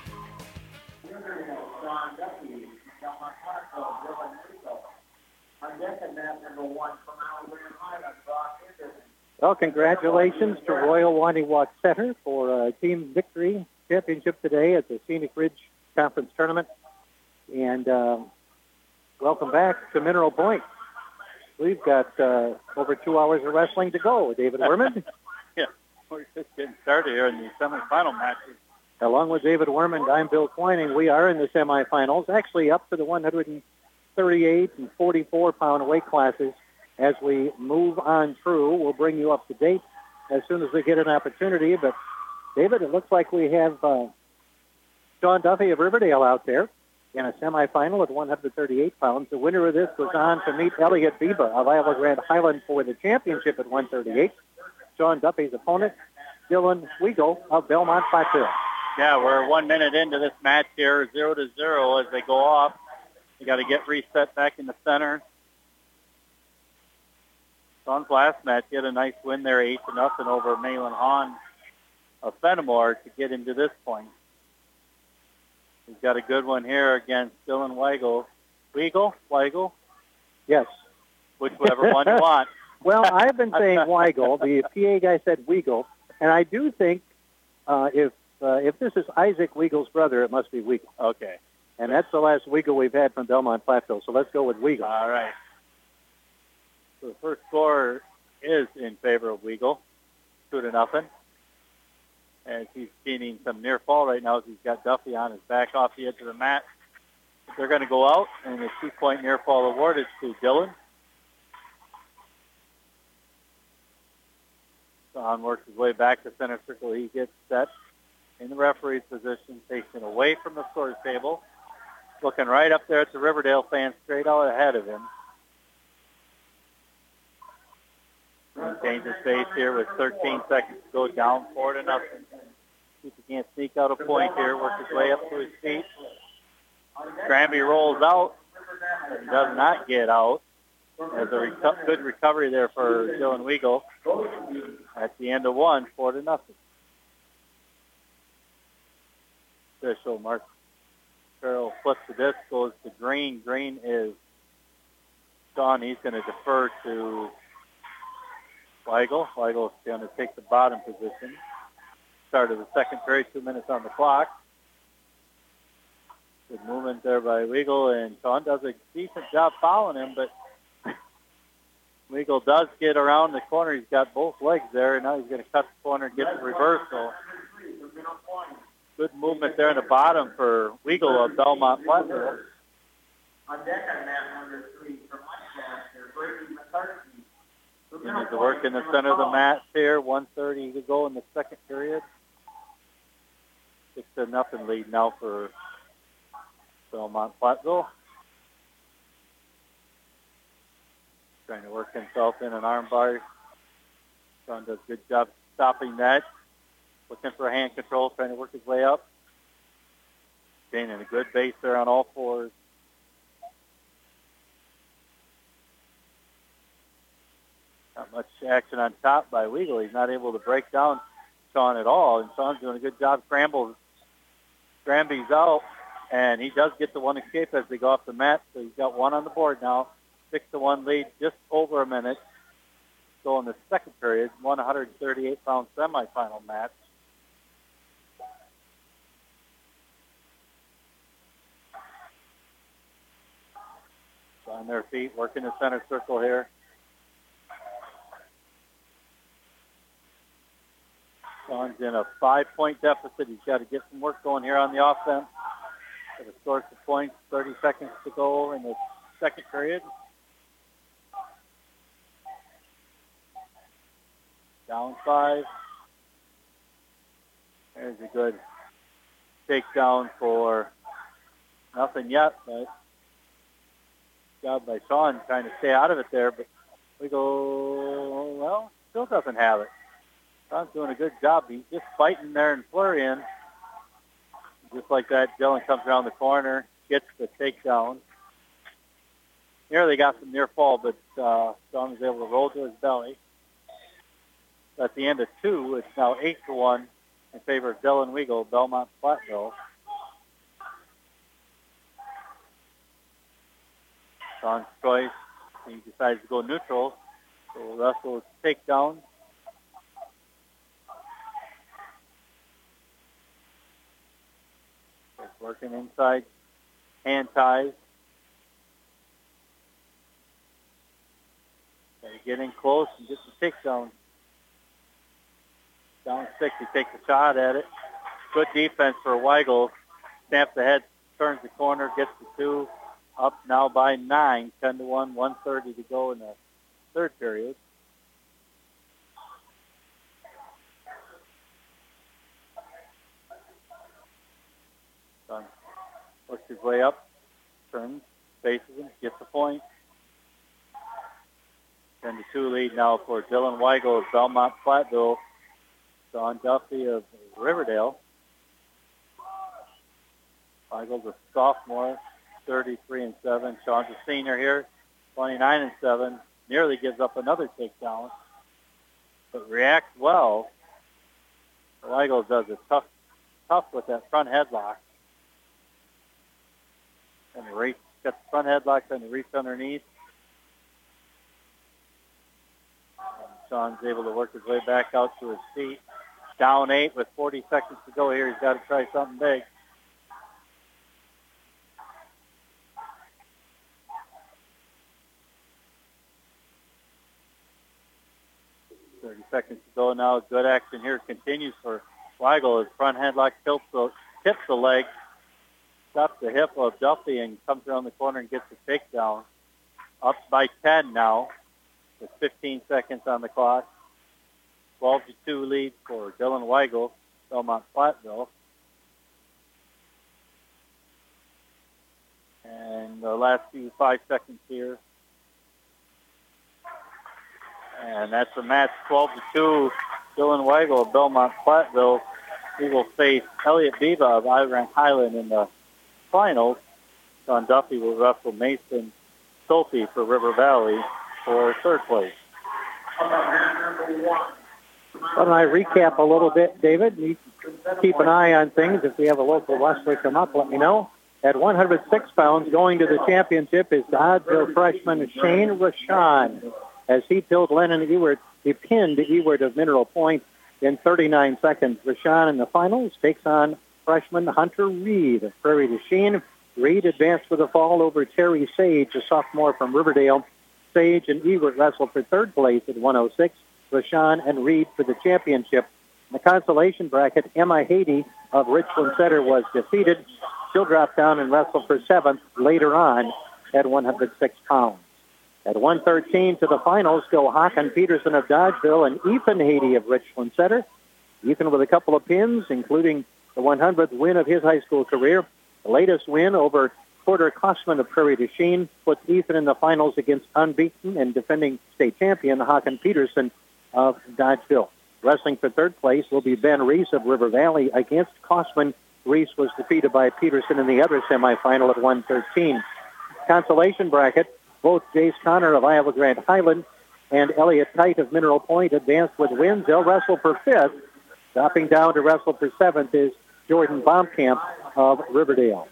[SPEAKER 11] Well, congratulations to Royal Winding Walk Center for a team victory championship today at the Scenic Ridge Conference Tournament. And um, welcome back to Mineral Point. We've got uh, over two hours of wrestling to go. David Werman.
[SPEAKER 12] Yeah, we're just getting started here in the semifinal matches.
[SPEAKER 11] Along with David Werman, I'm Bill Twining. We are in the semifinals, actually up to the one thirty-eight and forty-four pound weight classes. As we move on through, we'll bring you up to date as soon as we get an opportunity. But, David, it looks like we have uh, Sean Duffy of Riverdale out there in a semifinal at one thirty-eight pounds. The winner of this was on to meet Elliot Biba of Iowa Grand Highland for the championship at one thirty-eight. Sean Duffy's opponent, Dylan Weigel of Belmont Platteville.
[SPEAKER 12] Yeah, we're one minute into this match here, zero to zero as they go off. You got to get reset back in the center. Sean's last match, he had a nice win there, eight to nothing over Malin Hahn of Fenimore to get him to this point. He's got a good one here against Dylan Weigel. Weigel? Weigel?
[SPEAKER 11] Yes.
[SPEAKER 12] Whichever one you want.
[SPEAKER 11] Well, I've been saying Weigel. The P A guy said Weigel. And I do think uh, if uh, if this is Isaac Weigel's brother, it must be Weigel.
[SPEAKER 12] Okay.
[SPEAKER 11] And that's the last Weigel we've had from Belmont Platteville, so let's go with Weigel.
[SPEAKER 12] All right. So the first score is in favor of Weigel, two to nothing. As he's gaining some near fall right now as he's got Duffy on his back off the edge of the mat. They're going to go out, and the two-point near fall awarded to Dylan. Don works his way back to center circle. He gets set in the referee's position, facing away from the scores table. Looking right up there at the Riverdale fans, straight out ahead of him. Changes base here with thirteen seconds to go, down four to nothing. See if he can't sneak out a point here, work his way up to his feet. Granby rolls out and does not get out. There's a reco- good recovery there for Dylan Weigel at the end of one, four to nothing. Official Mark Carroll flips the disc, goes to Green. Green is Sean, he's going to defer to Weigel. Weigel's going to take the bottom position. Start of the second period, two minutes on the clock. Good movement there by Weigel, and Sean does a decent job following him, but Weigel does get around the corner. He's got both legs there, and now he's going to cut the corner and get the reversal. Good movement there in the bottom for Weigel of Belmont Platteville.
[SPEAKER 13] On deck on that number three from Lancaster, Brady McCarthy.
[SPEAKER 12] He needs to work in the center of the mat here. one thirty to go in the second period. Six to nothing lead now for Belmont Platteville. Trying to work himself in an arm bar. Sean does a good job stopping that. Looking for hand control, trying to work his way up. Gaining a good base there on all fours. Not much action on top by Weigel. He's not able to break down Sean at all, and Sean's doing a good job. Scrambles, Granby's out, and he does get the one escape as they go off the mat, so he's got one on the board now. Six to one lead, just over a minute. So in the second period, one thirty-eight pound semifinal match. On their feet, working the center circle here. Sean's in a five-point deficit. He's got to get some work going here on the offense. Got to score some points. thirty seconds to go in the second period. Down five. There's a good takedown for nothing yet, but job by Sean trying to stay out of it there. But we go, well, still doesn't have it. Sean's doing a good job. He's just fighting there and flurrying. Just like that, Dylan comes around the corner, gets the takedown. Here they got some near fall, but uh, Sean was able to roll to his belly. At the end of two, it's now eight to one in favor of Dylan Weigel, Belmont Platteville. Sean's choice, he decides to go neutral. So Russell's takedown. He's working inside, hand ties. Got to get in close and get the takedown. Down six, he takes a shot at it. Good defense for Weigel. Stamps the head, turns the corner, gets the two. Up now by nine, ten to one, one thirty to go in the third period. Son works his way up, turns, faces him, gets the point. ten to two lead now for Dylan Weigel of Belmont Platteville. Sean Duffy of Riverdale. Weigel's a sophomore, thirty-three and seven. Sean's a senior here, twenty-nine and seven. Nearly gives up another takedown, but reacts well. Weigel does it tough, tough with that front headlock. And the reach, got the front headlock and the reach underneath. And Sean's able to work his way back out to his feet. Down eight with forty seconds to go here. He's got to try something big. thirty seconds to go now. Good action here continues for Weigel. His front headlock tilts the, tips the leg, stops the hip of Duffy, and comes around the corner and gets the takedown. Up by ten now with fifteen seconds on the clock. twelve to two lead for Dylan Weigel, Belmont Platteville. And the last few five seconds here. And that's the match, twelve to two. Dylan Weigel of Belmont Platteville. He will face Elliot Biba of Iron Highland in the finals. Sean Duffy will wrestle Mason Schulte for River Valley for third place.
[SPEAKER 11] Why don't I recap a little bit, David? You keep an eye on things. If we have a local wrestler come up, let me know. At one hundred six pounds, going to the championship is Dodgeville freshman Shane Rashawn. As he killed Lennon Ewert, he pinned Ewert of Mineral Point in thirty-nine seconds. Rashawn in the finals takes on freshman Hunter Reed of Prairie du Chien. Reed advanced with a fall over Terry Sage, a sophomore from Riverdale. Sage and Ewert wrestled for third place at one oh six. Rashawn and Reed for the championship. In the consolation bracket, Emma Haiti of Richland Center was defeated. She'll drop down and wrestle for seventh later on at one hundred six pounds. At one thirteen to the finals go Hakan Peterson of Dodgeville and Ethan Haiti of Richland Center. Ethan with a couple of pins, including the one hundredth win of his high school career. The latest win over Porter Kosman of Prairie du Chien puts Ethan in the finals against unbeaten and defending state champion Hakan Peterson of Dodgeville. Wrestling for third place will be Ben Reese of River Valley against Kosman. Reese was defeated by Peterson in the other semifinal at one thirteen. Consolation bracket, both Jace Connor of Iowa Grande Highland and Elliot Kite of Mineral Point advanced with wins. They'll wrestle for fifth. Dropping down to wrestle for seventh is Jordan Baumkamp of Riverdale.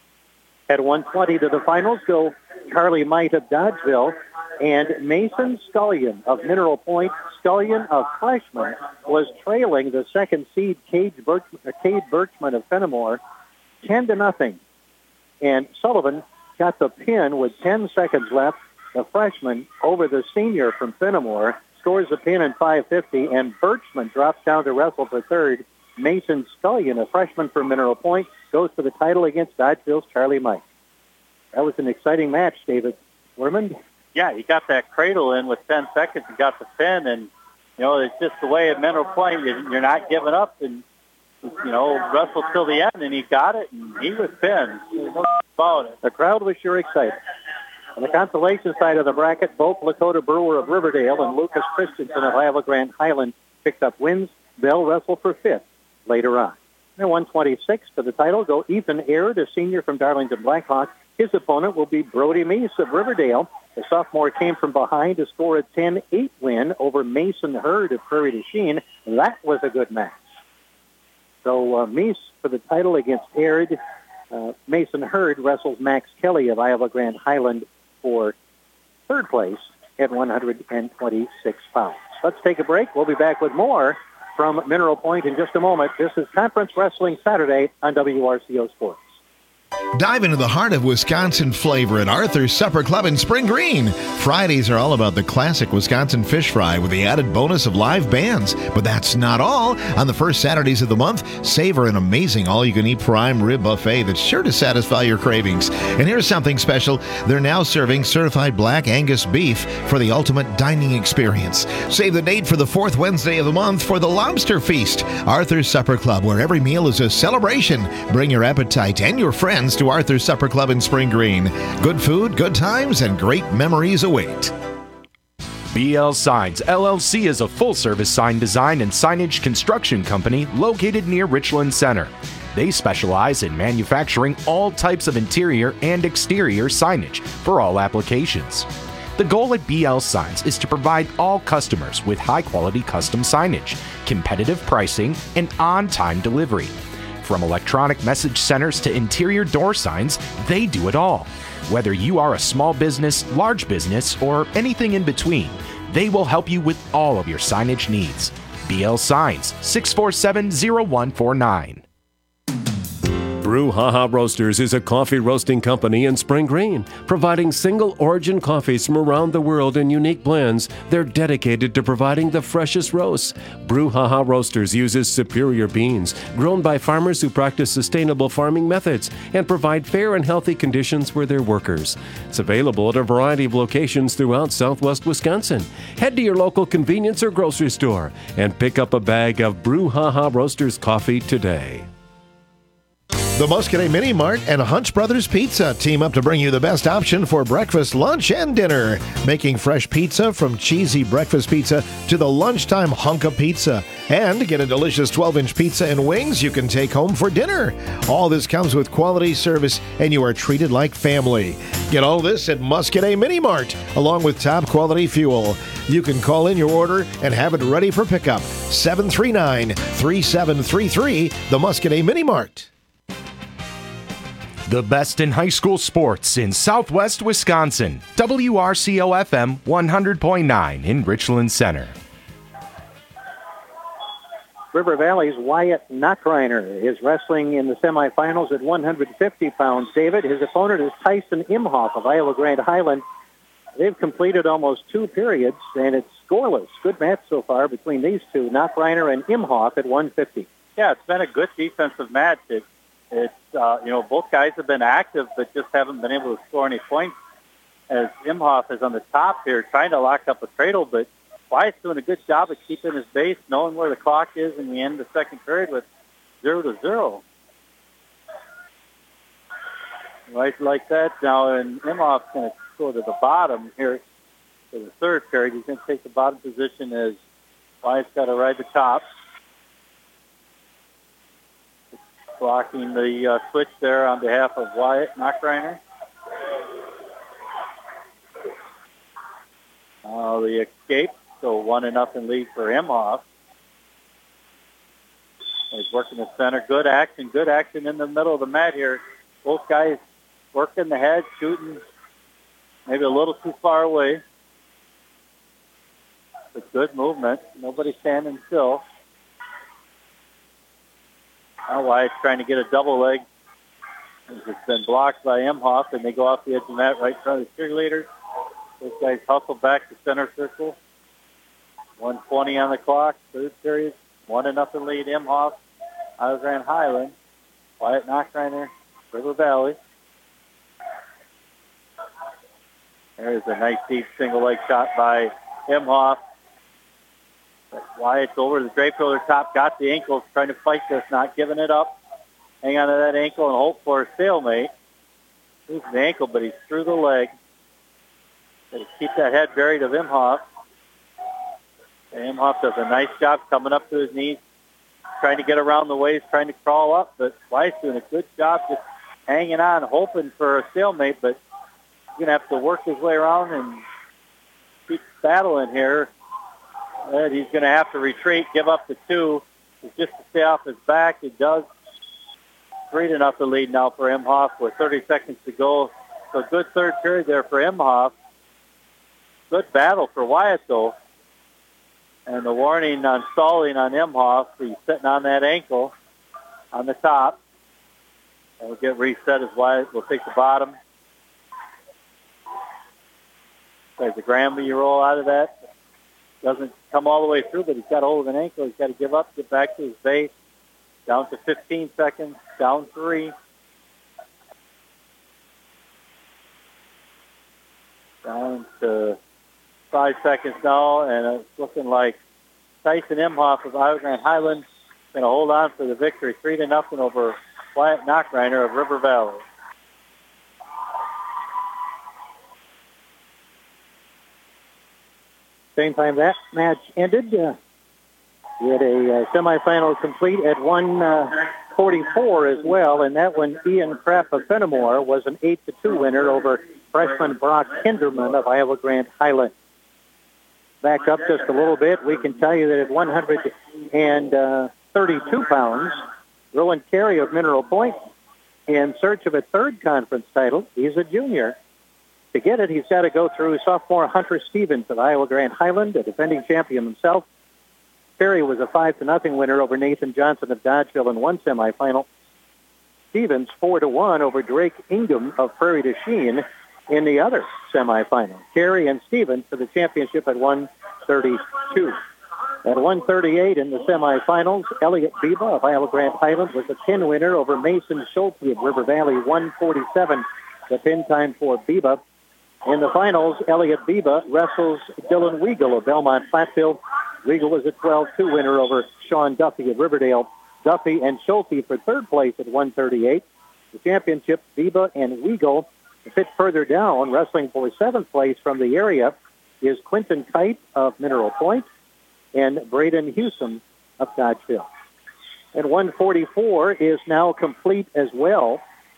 [SPEAKER 11] At one twenty to the finals go Charlie Might of Dodgeville and Mason Scullion of Mineral Point. Scullion, a freshman, was trailing the second seed Cade, Birch, uh, Cade Birchman of Fenimore ten to nothing. And Sullivan got the pin with ten seconds left. The freshman over the senior from Fenimore scores the pin in five fifty, and Birchman drops down to wrestle for third. Mason Scullion, a freshman from Mineral Point, goes for the title against Dodgeville's Charlie Mike. That was an exciting match, David Werman.
[SPEAKER 12] Yeah, he got that cradle in with ten seconds and got the pin, and, you know, it's just the way at Mineral Point, you're not giving up and, you know, wrestle till the end, and he got it, and he was pinned. There's no about it.
[SPEAKER 11] The crowd was sure excited. On the consolation side of the bracket, both Lakota Brewer of Riverdale and Lucas Christensen of Iowa Grande Highland picked up wins. They'll wrestle for fifth later on. At one twenty-six for the title go Ethan Aird, a senior from Darlington Blackhawk. His opponent will be Brody Meese of Riverdale. The sophomore came from behind to score a ten eight win over Mason Hurd of Prairie du Chien. That was a good match. So uh, Meese for the title against Aird. Uh, Mason Hurd wrestles Max Kelly of Iowa Grande Highland for third place at one hundred twenty-six pounds. Let's take a break. We'll be back with more from Mineral Point in just a moment. This is Conference Wrestling Saturday on W R C O Sports.
[SPEAKER 6] Dive into the heart of Wisconsin flavor at Arthur's Supper Club in Spring Green. Fridays are all about the classic Wisconsin fish fry with the added bonus of live bands. But that's not all. On the first Saturdays of the month, savor an amazing all-you-can-eat prime rib buffet that's sure to satisfy your cravings. And here's something special. They're now serving certified black Angus beef for the ultimate dining experience. Save the date for the fourth Wednesday of the month for the Lobster Feast. Arthur's Supper Club, where every meal is a celebration. Bring your appetite and your friends to Arthur's Supper Club in Spring Green. Good food, good times, and great memories await.
[SPEAKER 4] B L Signs, L L C is a full-service sign design and signage construction company located near Richland Center. They specialize in manufacturing all types of interior and exterior signage for all applications. The goal at B L Signs is to provide all customers with high-quality custom signage, competitive pricing, and on-time delivery. From electronic message centers to interior door signs, they do it all. Whether you are a small business, large business, or anything in between, they will help you with all of your signage needs. B L Signs, six four seven, zero one four nine.
[SPEAKER 7] Brouhaha Roasters is a coffee roasting company in Spring Green, providing single origin coffees from around the world in unique blends. They're dedicated to providing the freshest roasts. Brouhaha Roasters uses superior beans grown by farmers who practice sustainable farming methods and provide fair and healthy conditions for their workers. It's available at a variety of locations throughout southwest Wisconsin. Head to your local convenience or grocery store and pick up a bag of Brouhaha Roasters coffee today.
[SPEAKER 6] The Muscadet Mini Mart and Hunch Brothers Pizza team up to bring you the best option for breakfast, lunch, and dinner. Making fresh pizza from cheesy breakfast pizza to the lunchtime hunk of pizza. And get a delicious twelve-inch pizza and wings you can take home for dinner. All this comes with quality service, and you are treated like family. Get all this at Muscadet Mini Mart, along with top-quality fuel. You can call in your order and have it ready for pickup. seven three nine, three seven three three, the Muscadet Mini Mart.
[SPEAKER 4] The best in high school sports in Southwest Wisconsin. W R C O F M one hundred point nine in Richland Center.
[SPEAKER 11] River Valley's Wyatt Knockreiner is wrestling in the semifinals at one hundred fifty pounds. David, his opponent is Tyson Imhoff of Iowa Grand Highland. They've completed almost two periods, and it's scoreless. Good match so far between these two, Knockreiner and Imhoff at one fifty.
[SPEAKER 12] Yeah, it's been a good defensive match. It, it's, uh, you know, both guys have been active, but just haven't been able to score any points, as Imhoff is on the top here trying to lock up a cradle, but Wyatt's doing a good job of keeping his base, knowing where the clock is in the end of the second period with zero to zero. Right like that now, and Imhoff's going to go to the bottom here for the third period. He's going to take the bottom position as Wyatt's got to ride the top. Blocking the uh, switch there on behalf of Wyatt Knockreiner. Uh, the escape, so one and nothing lead for Imhoff. He's working the center. Good action, good action in the middle of the mat here. Both guys working the head, shooting maybe a little too far away. But good movement. Nobody standing still. Now Wyatt's trying to get a double leg. It's been blocked by Imhoff, and they go off the edge of the mat right in front of the cheerleaders. Those guys hustle back to center circle. one twenty on the clock, third period. One and nothing lead, Imhoff, Iowa Grand Highland. Wyatt Knockreiner, River Valley. There's a nice deep single leg shot by Imhoff. Wyatt's over the drape over the top, got the ankles, trying to fight this, not giving it up. Hang on to that ankle and hope for a stalemate. Loses the ankle, but he's through the leg. Got to keep that head buried of Imhoff. And Imhoff does a nice job coming up to his knees, trying to get around the waist, trying to crawl up, but Wyatt's doing a good job just hanging on, hoping for a stalemate, but he's going to have to work his way around and keep battling here. And he's going to have to retreat, give up the two, just to stay off his back. It does. Three to nothing lead now for Imhoff with thirty seconds to go. So good third period there for Imhoff. Good battle for Wyatt, though. And the warning on stalling on Imhoff. He's sitting on that ankle on the top. And we'll get reset as Wyatt will take the bottom. There's a Granby roll out of that. Doesn't come all the way through, but he's got hold of an ankle. He's got to give up, get back to his base. Down to fifteen seconds, down three. Down to five seconds now, and it's looking like Tyson Imhoff of Iowa Grand Highland going to hold on for the victory, three to nothing over Wyatt Knockreiner of River Valley.
[SPEAKER 11] Same time that match ended, uh, we had a uh, semifinal complete at one forty-four as well, and that one, Ian Kraft of Fenimore was an eight to two winner over freshman Brock Kinderman of Iowa Grand Highland. Back up just a little bit, we can tell you that at one hundred thirty-two pounds, Rowan Carey of Mineral Point, in search of a third conference title, he's a junior. To get it, he's got to go through sophomore Hunter Stevens of Iowa Grand Highland, a defending champion himself. Perry was a five to nothing winner over Nathan Johnson of Dodgeville in one semifinal. Stevens four to one over Drake Ingham of Prairie du Chien in the other semifinal. Carey and Stevens for the championship at one thirty-two. At one thirty-eight in the semifinals, Elliott Biba of Iowa Grand Highland was a pin winner over Mason Schulte of River Valley, one forty-seven. The pin time for Biba. In the finals, Elliott Biba wrestles Dylan Weigel of Belmont Platteville. Weigel was a twelve two winner over Sean Duffy of Riverdale. Duffy and Schulte for third place at one thirty-eight. The championship, Biba and Weigel. A bit further down, wrestling for seventh place from the area, is Quentin Kite of Mineral Point and Braden Hewsom of Dodgeville. And one forty-four is now complete as well.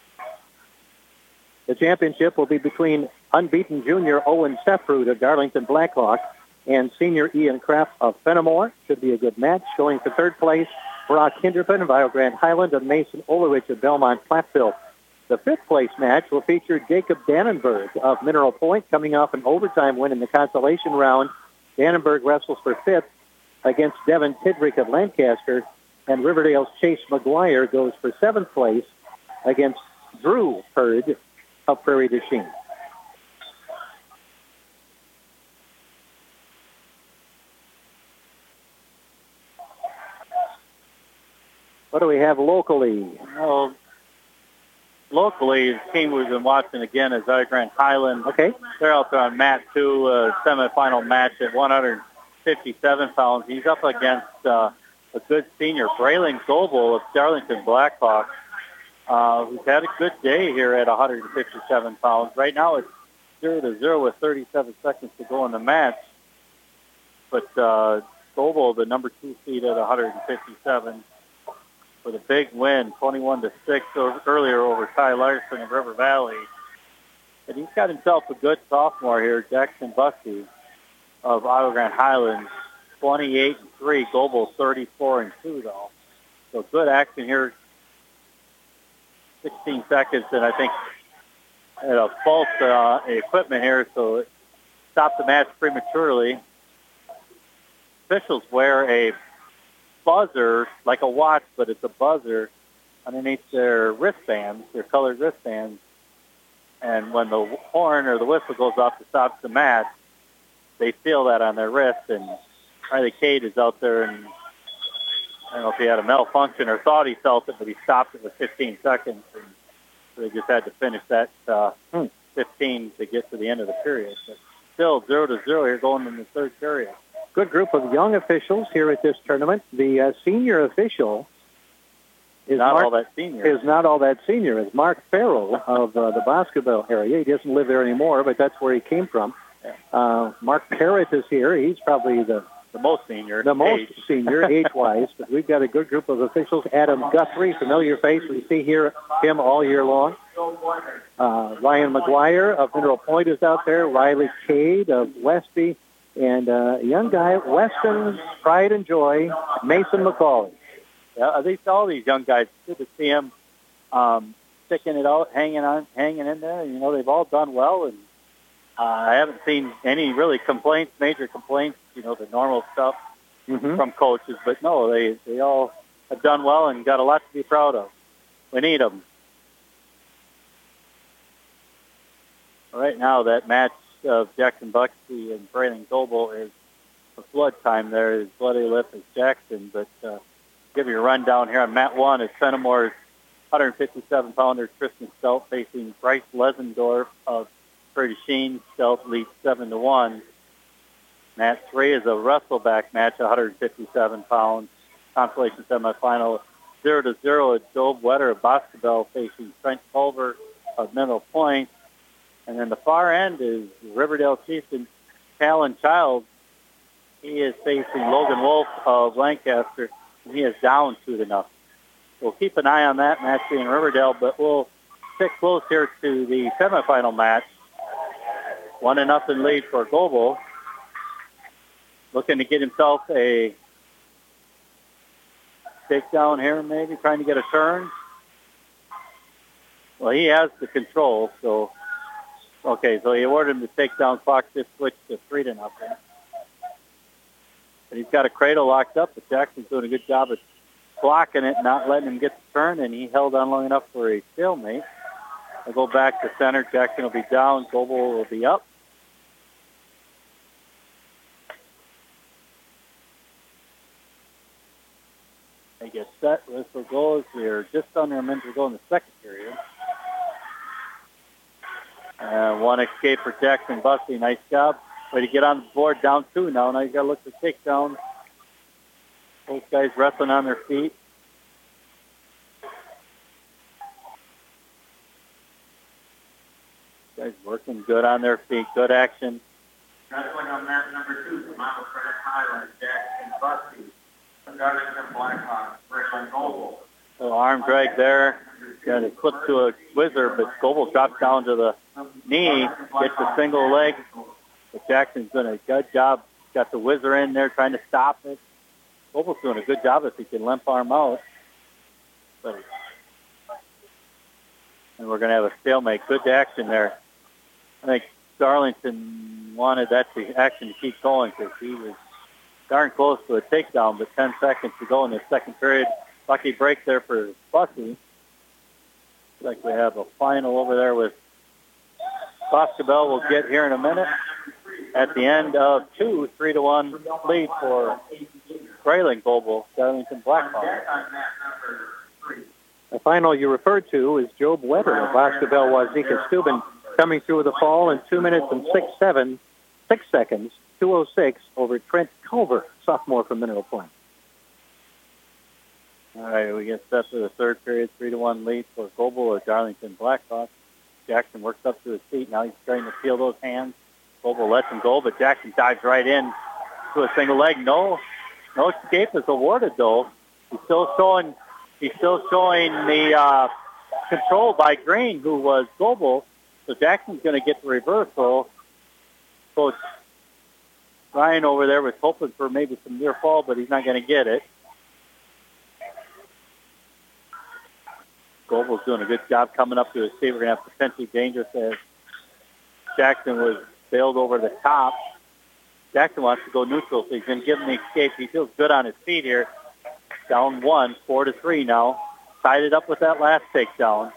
[SPEAKER 11] The championship will be between unbeaten junior Owen Sefrud of Darlington Blackhawk and senior Ian Kraft of Fenimore. Should be a good match. Going for third place, Brock Hinderpin of Iowa Grand Highland and Mason Olerich of Belmont Platteville. The fifth place match will feature Jacob Dannenberg of Mineral Point coming off an overtime win in the consolation round. Dannenberg wrestles for fifth against Devin Tidrick of Lancaster, and Riverdale's Chase McGuire goes for seventh place against Drew Hurd of Prairie du Chien. What do we have locally?
[SPEAKER 12] Well, locally, the team we've been watching again is Iowa Grand Highland.
[SPEAKER 11] Okay.
[SPEAKER 12] They're out there on mat two, uh, semifinal match at one hundred fifty-seven pounds. He's up against uh, a good senior, Braylon Goebel of Darlington Blackhawks, uh, who's had a good day here at one hundred fifty-seven pounds. Right now it's zero to zero with thirty-seven seconds to go in the match. But uh, Goebel, the number two seed at one hundred fifty-seven, with a big win, twenty-one to six earlier over Ty Larson of River Valley. And he's got himself a good sophomore here, Jackson Bussey of Iowa Grand Highlands, twenty-eight and three. Goebel thirty-four and two, though. So good action here. sixteen seconds, and I think at a false uh, equipment here, so it stopped the match prematurely. Officials wear a buzzer, like a watch, but it's a buzzer underneath their wristbands, their colored wristbands. And when the horn or the whistle goes off to stop the match, they feel that on their wrist. And Riley Cade is out there, and I don't know if he had a malfunction or thought he felt it, but he stopped it with fifteen seconds. And so they just had to finish that uh, fifteen to get to the end of the period. But still zero to zero here going in the third period.
[SPEAKER 11] Good group of young officials here at this tournament. The uh, senior official is
[SPEAKER 12] not
[SPEAKER 11] Mark,
[SPEAKER 12] all that senior.
[SPEAKER 11] Is not all that senior. Is Mark Farrell of uh, the Boscoville area. He doesn't live there anymore, but that's where he came from. Uh, Mark Parrott is here. He's probably the
[SPEAKER 12] the most senior.
[SPEAKER 11] The most
[SPEAKER 12] age.
[SPEAKER 11] senior age-wise. But we've got a good group of officials. Adam Guthrie, familiar face. We see here him all year long. Uh, Ryan McGuire of Mineral Point is out there. Riley Cade of Westby. And uh, a young guy, Weston's pride and joy, Mason McCauley.
[SPEAKER 12] Yeah, at least all these young guys, good to see them um, sticking it out, hanging on, hanging in there. You know, they've all done well, and uh, I haven't seen any really complaints, major complaints. You know, the normal stuff
[SPEAKER 11] mm-hmm.
[SPEAKER 12] from coaches. But no, they they all have done well and got a lot to be proud of. We need them. Right now, that match of Jackson Buxley and Braylon Goebel is a flood time there. His bloody lip is Jackson, but uh, give you a rundown here on mat one is Fenimore's one hundred fifty-seven pounder Tristan Stout facing Bryce Lesendorf of Prairie du Chien. Stout leads seven to one. Mat three is a wrestleback match, one hundred fifty-seven pounds. Consolation semifinal, zero to zero at Job Wetter of Boscobel facing Trent Culver of Mineral Point. And then the far end is Riverdale Chieftain Callan Childs. He is facing Logan Wolf of Lancaster, and he is down two to nothing. We'll keep an eye on that match being Riverdale, but we'll stick close here to the semifinal match. One to nothing lead for Goebel. Looking to get himself a takedown here, maybe trying to get a turn. Well, he has the control, so. Okay, so he ordered him to take down clock, just switch to three to nothing. But he's got a cradle locked up, but Jackson's doing a good job of blocking it, not letting him get the turn, and he held on long enough for a stalemate. I'll go back to center. Jackson will be down. Goebel will be up. They get set. Whistle goes. We're just under a minute to go in the second period. Uh, one escape for Jackson Bussey. Nice job. Way to get on the board, down two now. Now you got to look for takedowns. Both guys wrestling on their feet. Guys working good on their feet. Good action.
[SPEAKER 13] Wrestling on mat number two from Iowa Grand Highlands, Jackson Bussey. From Darlington Blackhawks, Braylon Goebel.
[SPEAKER 12] So arm drag there. Got a clip to a whizzer, but Goebel drops down to the knee, gets a single leg. But Jackson's doing a good job. Got the whizzer in there trying to stop it. Goebel's doing a good job if he can limp arm out. But and we're going to have a stalemate. Good action there. I think Darlington wanted that to, action to keep going because he was darn close to a takedown, but ten seconds to go in the second period. Lucky break there for Bussy. Looks like we have a final over there with Boscobel. We'll get here in a minute. At the end of two, three to one lead for Grayling Global, Darlington Blackhawk.
[SPEAKER 11] The final you referred to is Job Weber of Boscobel Wazeeka Steuben coming through with a fall in two minutes and six seven six seconds, two oh six over Trent Culver, sophomore from Mineral Point.
[SPEAKER 12] All right, we get set for the third period, three to one lead for Global or Darlington Blackhawk. Jackson works up to his feet. Now he's trying to feel those hands. Global lets him go, but Jackson dives right in to a single leg. No, no escape is awarded though. He's still showing. He's still showing the uh, control by Green, who was Global. So Jackson's going to get the reversal. Coach Ryan over there was hoping for maybe some near fall, but he's not going to get it. Global's doing a good job coming up to his feet. We're going to have potentially dangerous as Jackson was bailed over the top. Jackson wants to go neutral, so he's going to give him the escape. He feels good on his feet here. Down one, four to three now. Tied it up with that last takedown.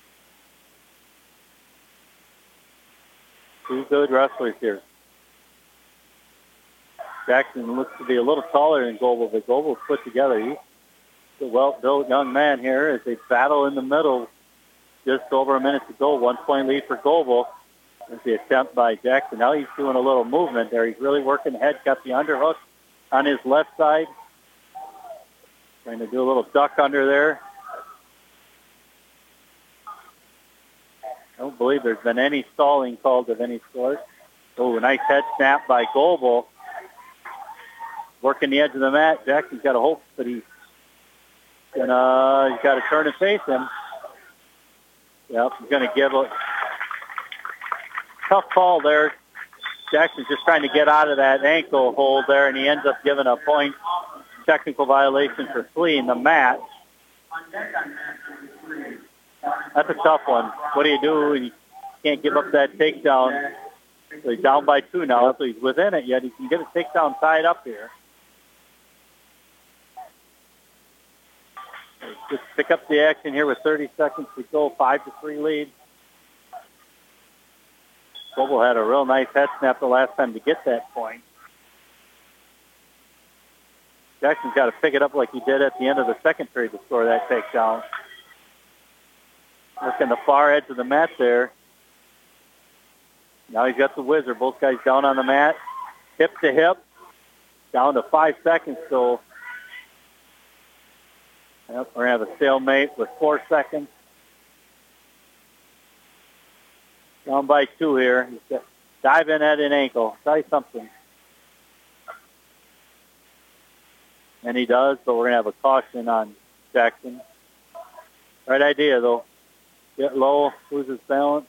[SPEAKER 12] Two good wrestlers here. Jackson looks to be a little taller than Global, but Global's put together. He's a well-built young man here as they battle in the middle. Just over a minute to go. One-point lead for Global. That's the attempt by Jackson. Now he's doing a little movement there. He's really working the head. Got the underhook on his left side. Trying to do a little duck under there. I don't believe there's been any stalling called of any sort. Oh, a nice head snap by Global. Working the edge of the mat. Jackson's got a hope, but he's gonna, he's got to turn and face him. Yep, he's going to give a tough call there. Jackson's just trying to get out of that ankle hold there, and he ends up giving a point technical violation for fleeing the match. That's a tough one. What do you do? You can't give up that takedown. So he's down by two now, so he's within it yet. He can get a takedown tied up here. Just pick up the action here with thirty seconds to go, five to three lead. Global had a real nice head snap the last time to get that point. Jackson's got to pick it up like he did at the end of the second period to score that takedown. Looking the far edge of the mat there. Now he's got the whizzer. Both guys down on the mat. Hip to hip. Down to five seconds, so yep, we're going to have a stalemate with four seconds. Down by two here. Dive in at an ankle. Try something. And he does, but we're going to have a caution on Jackson. Right idea, though. Get low, lose his balance.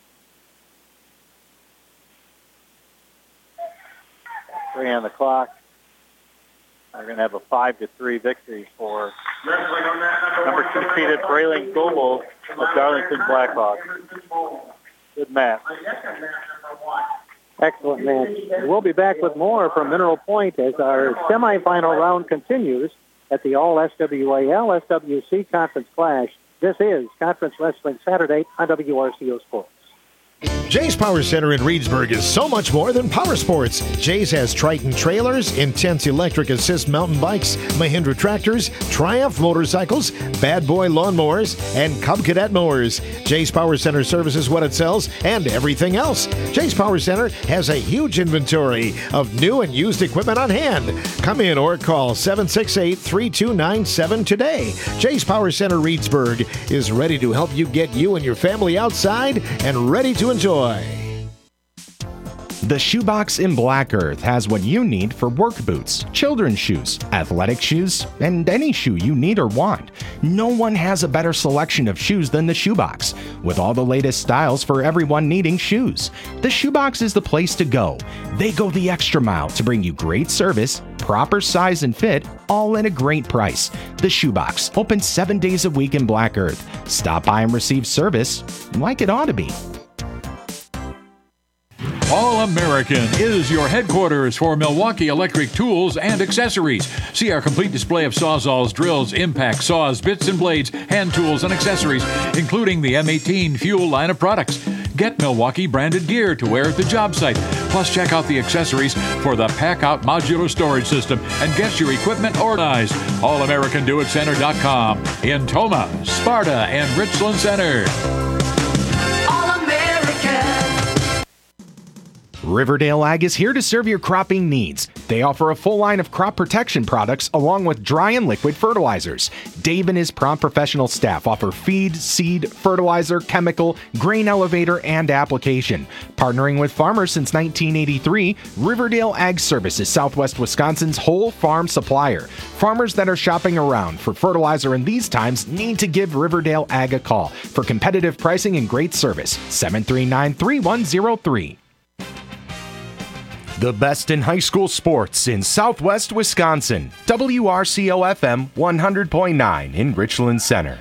[SPEAKER 12] Three on the clock. We're going to have a five to three victory for number two seeded Grayling Global of Darlington Blackhawks. Good match.
[SPEAKER 11] Excellent match. We'll be back with more from Mineral Point as our semifinal round continues at the All S W A L S W C Conference Clash. This is Conference Wrestling Saturday on W R C O Sports.
[SPEAKER 6] Jay's Power Center in Reedsburg is so much more than power sports. Jay's has Triton trailers, Intense electric assist mountain bikes, Mahindra tractors, Triumph motorcycles, Bad Boy lawnmowers, and Cub Cadet mowers. Jay's Power Center services what it sells and everything else. Jay's Power Center has a huge inventory of new and used equipment on hand. Come in or call seven six eight, three two nine seven today. Jay's Power Center Reedsburg is ready to help you get you and your family outside and ready to enjoy.
[SPEAKER 4] The Shoebox in Black Earth has what you need for work boots, children's shoes, athletic shoes, and any shoe you need or want. No one has a better selection of shoes than the Shoebox, with all the latest styles for everyone needing shoes. The Shoebox is the place to go. They go the extra mile to bring you great service, proper size and fit, all at a great price. The Shoebox, open seven days a week in Black Earth. Stop by and receive service like it ought to be.
[SPEAKER 14] All American is your headquarters for Milwaukee Electric tools and accessories. See our complete display of sawzalls, drills, impact saws, bits and blades, hand tools, and accessories, including the M eighteen Fuel line of products. Get Milwaukee branded gear to wear at the job site. Plus, check out the accessories for the Pack Out modular storage system and get your equipment organized. all american do it center dot com in Toma, Sparta, and Richland Center.
[SPEAKER 4] Riverdale Ag is here to serve your cropping needs. They offer a full line of crop protection products along with dry and liquid fertilizers. Dave and his prompt professional staff offer feed, seed, fertilizer, chemical, grain elevator, and application. Partnering with farmers since nineteen eighty-three, Riverdale Ag Service is Southwest Wisconsin's whole farm supplier. Farmers that are shopping around for fertilizer in these times need to give Riverdale Ag a call for competitive pricing and great service. seven three nine, three one zero three. The best in high school sports in Southwest Wisconsin. W R C O F M one hundred point nine in Richland Center.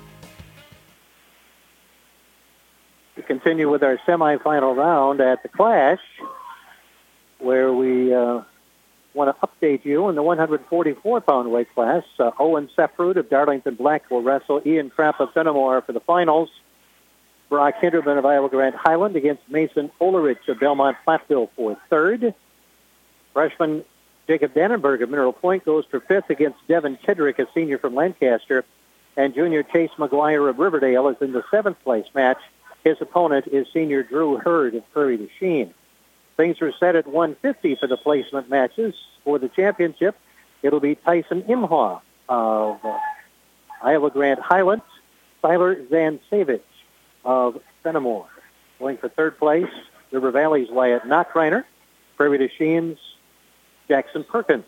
[SPEAKER 11] We continue with our semifinal round at the Clash, where we uh, want to update you in the one forty-four pound weight class. Uh, Owen Sefrud of Darlington Black will wrestle Ian Trapp of Fenimore for the finals. Brock Hinderman of Iowa Grant Highland against Mason Olerich of Belmont Platteville for third. Freshman Jacob Dannenberg of Mineral Point goes for fifth against Devin Kidrick, a senior from Lancaster. And junior Chase McGuire of Riverdale is in the seventh place match. His opponent is senior Drew Hurd of Prairie du Chien. Things are set at one fifty for the placement matches. For the championship, it'll be Tyson Imhoff of uh, Iowa Grant Highland, Tyler Zansevich of Fenimore. Going for third place, River Valley's Wyatt Knockreiner, Prairie du Chien's Jackson Perkins.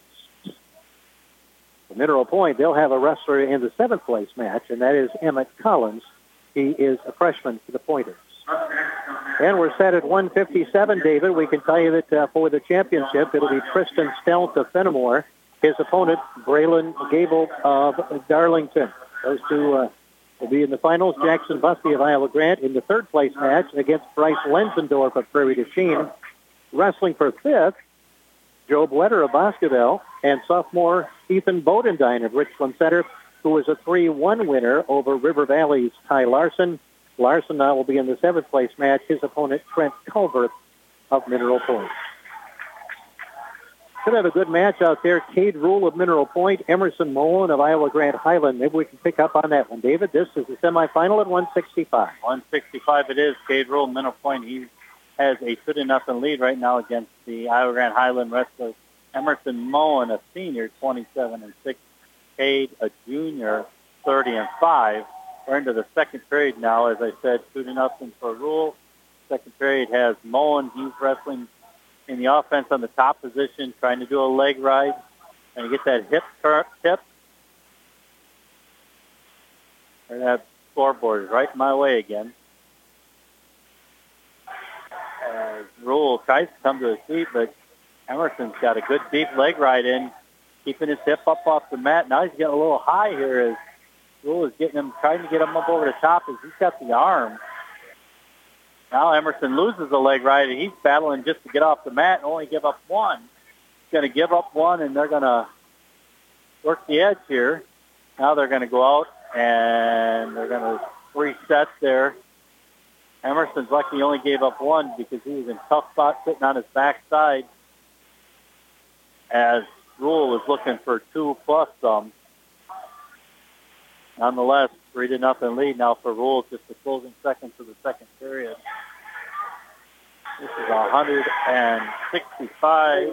[SPEAKER 11] For Mineral Point, they'll have a wrestler in the seventh place match, and that is Emmett Collins. He is a freshman for the Pointers. And we're set at one fifty-seven, David. We can tell you that uh, for the championship, it'll be Tristan Stout of Fenimore. His opponent, Braylon Gable of Darlington. Those two uh, will be in the finals. Jackson Busby of Iowa Grant in the third place match against Bryce Lenzendorf of Prairie du Chien. Wrestling for fifth, Joe Bletter of Boscoville and sophomore Ethan Bodendine of Richland Center, who was a three one winner over River Valley's Ty Larson. Larson now will be in the seventh place match. His opponent, Trent Culver of Mineral Point. Should have a good match out there. Cade Rule of Mineral Point, Emerson Mullen of Iowa Grant Highland. Maybe we can pick up on that one, David. This is the semifinal at one sixty-five.
[SPEAKER 12] one sixty-five it is. Cade Rule, Mineral Point. He has a two to nothing lead right now against the Iowa Grant Highland wrestler Emerson Mullen, a senior, twenty-seven and six. Cade, a junior, thirty and five. We're into the second period now. As I said, two to nothing for Rule. Second period has Mullen. He's wrestling in the offense on the top position, trying to do a leg ride and get that hip tip. And that scoreboard is right my way again. As Rule tries to come to his feet, but Emerson's got a good deep leg ride in, keeping his hip up off the mat. Now he's getting a little high here as Rule is getting him, trying to get him up over the top as he's got the arm. Now Emerson loses a leg ride, and he's battling just to get off the mat and only give up one. He's going to give up one, and they're going to work the edge here. Now they're going to go out, and they're going to reset there. Emerson's lucky he only gave up one because he was in a tough spot sitting on his backside as Rule is looking for two plus some. Nonetheless, three to nothing lead now for Rule, just the closing seconds of the second period. This is one sixty-five.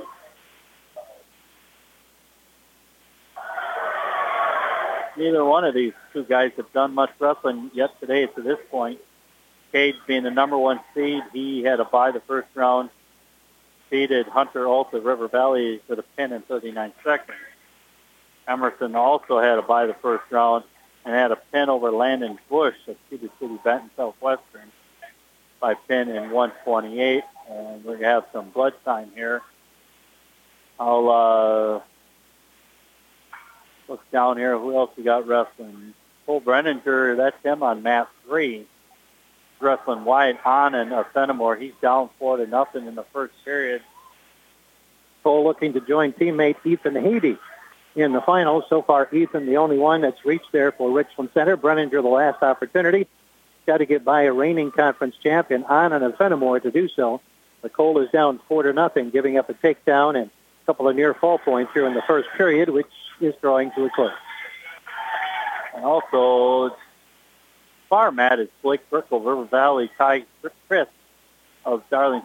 [SPEAKER 12] Neither one of these two guys have done much wrestling yet today to this point. Cade being the number one seed, he had a bye the first round. defeated Hunter Alt of River Valley with a pin in thirty-nine seconds. Emerson also had a bye the first round and had a pin over Landon Bush of Cedar City Benton Southwestern by pin in one twenty-eight. And we're going to have some blood time here. I'll uh, look down here. Who else we got wrestling? Cole Brenninger, that's him on mat three. Wrestling wide on and uh, Fenimore. He's down four to nothing in the first period.
[SPEAKER 11] Cole looking to join teammate Ethan Haiti in the finals. So far, Ethan, the only one that's reached there for Richland Center. Brenninger, the last opportunity. Got to get by a reigning conference champion, Annan and Fenimore, to do so. But Cole is down four to nothing, giving up a takedown and a couple of near fall points here in the first period, which is drawing to a close.
[SPEAKER 12] And also, far mat is Blake Brickle, River Valley, Ty Chris of Darlington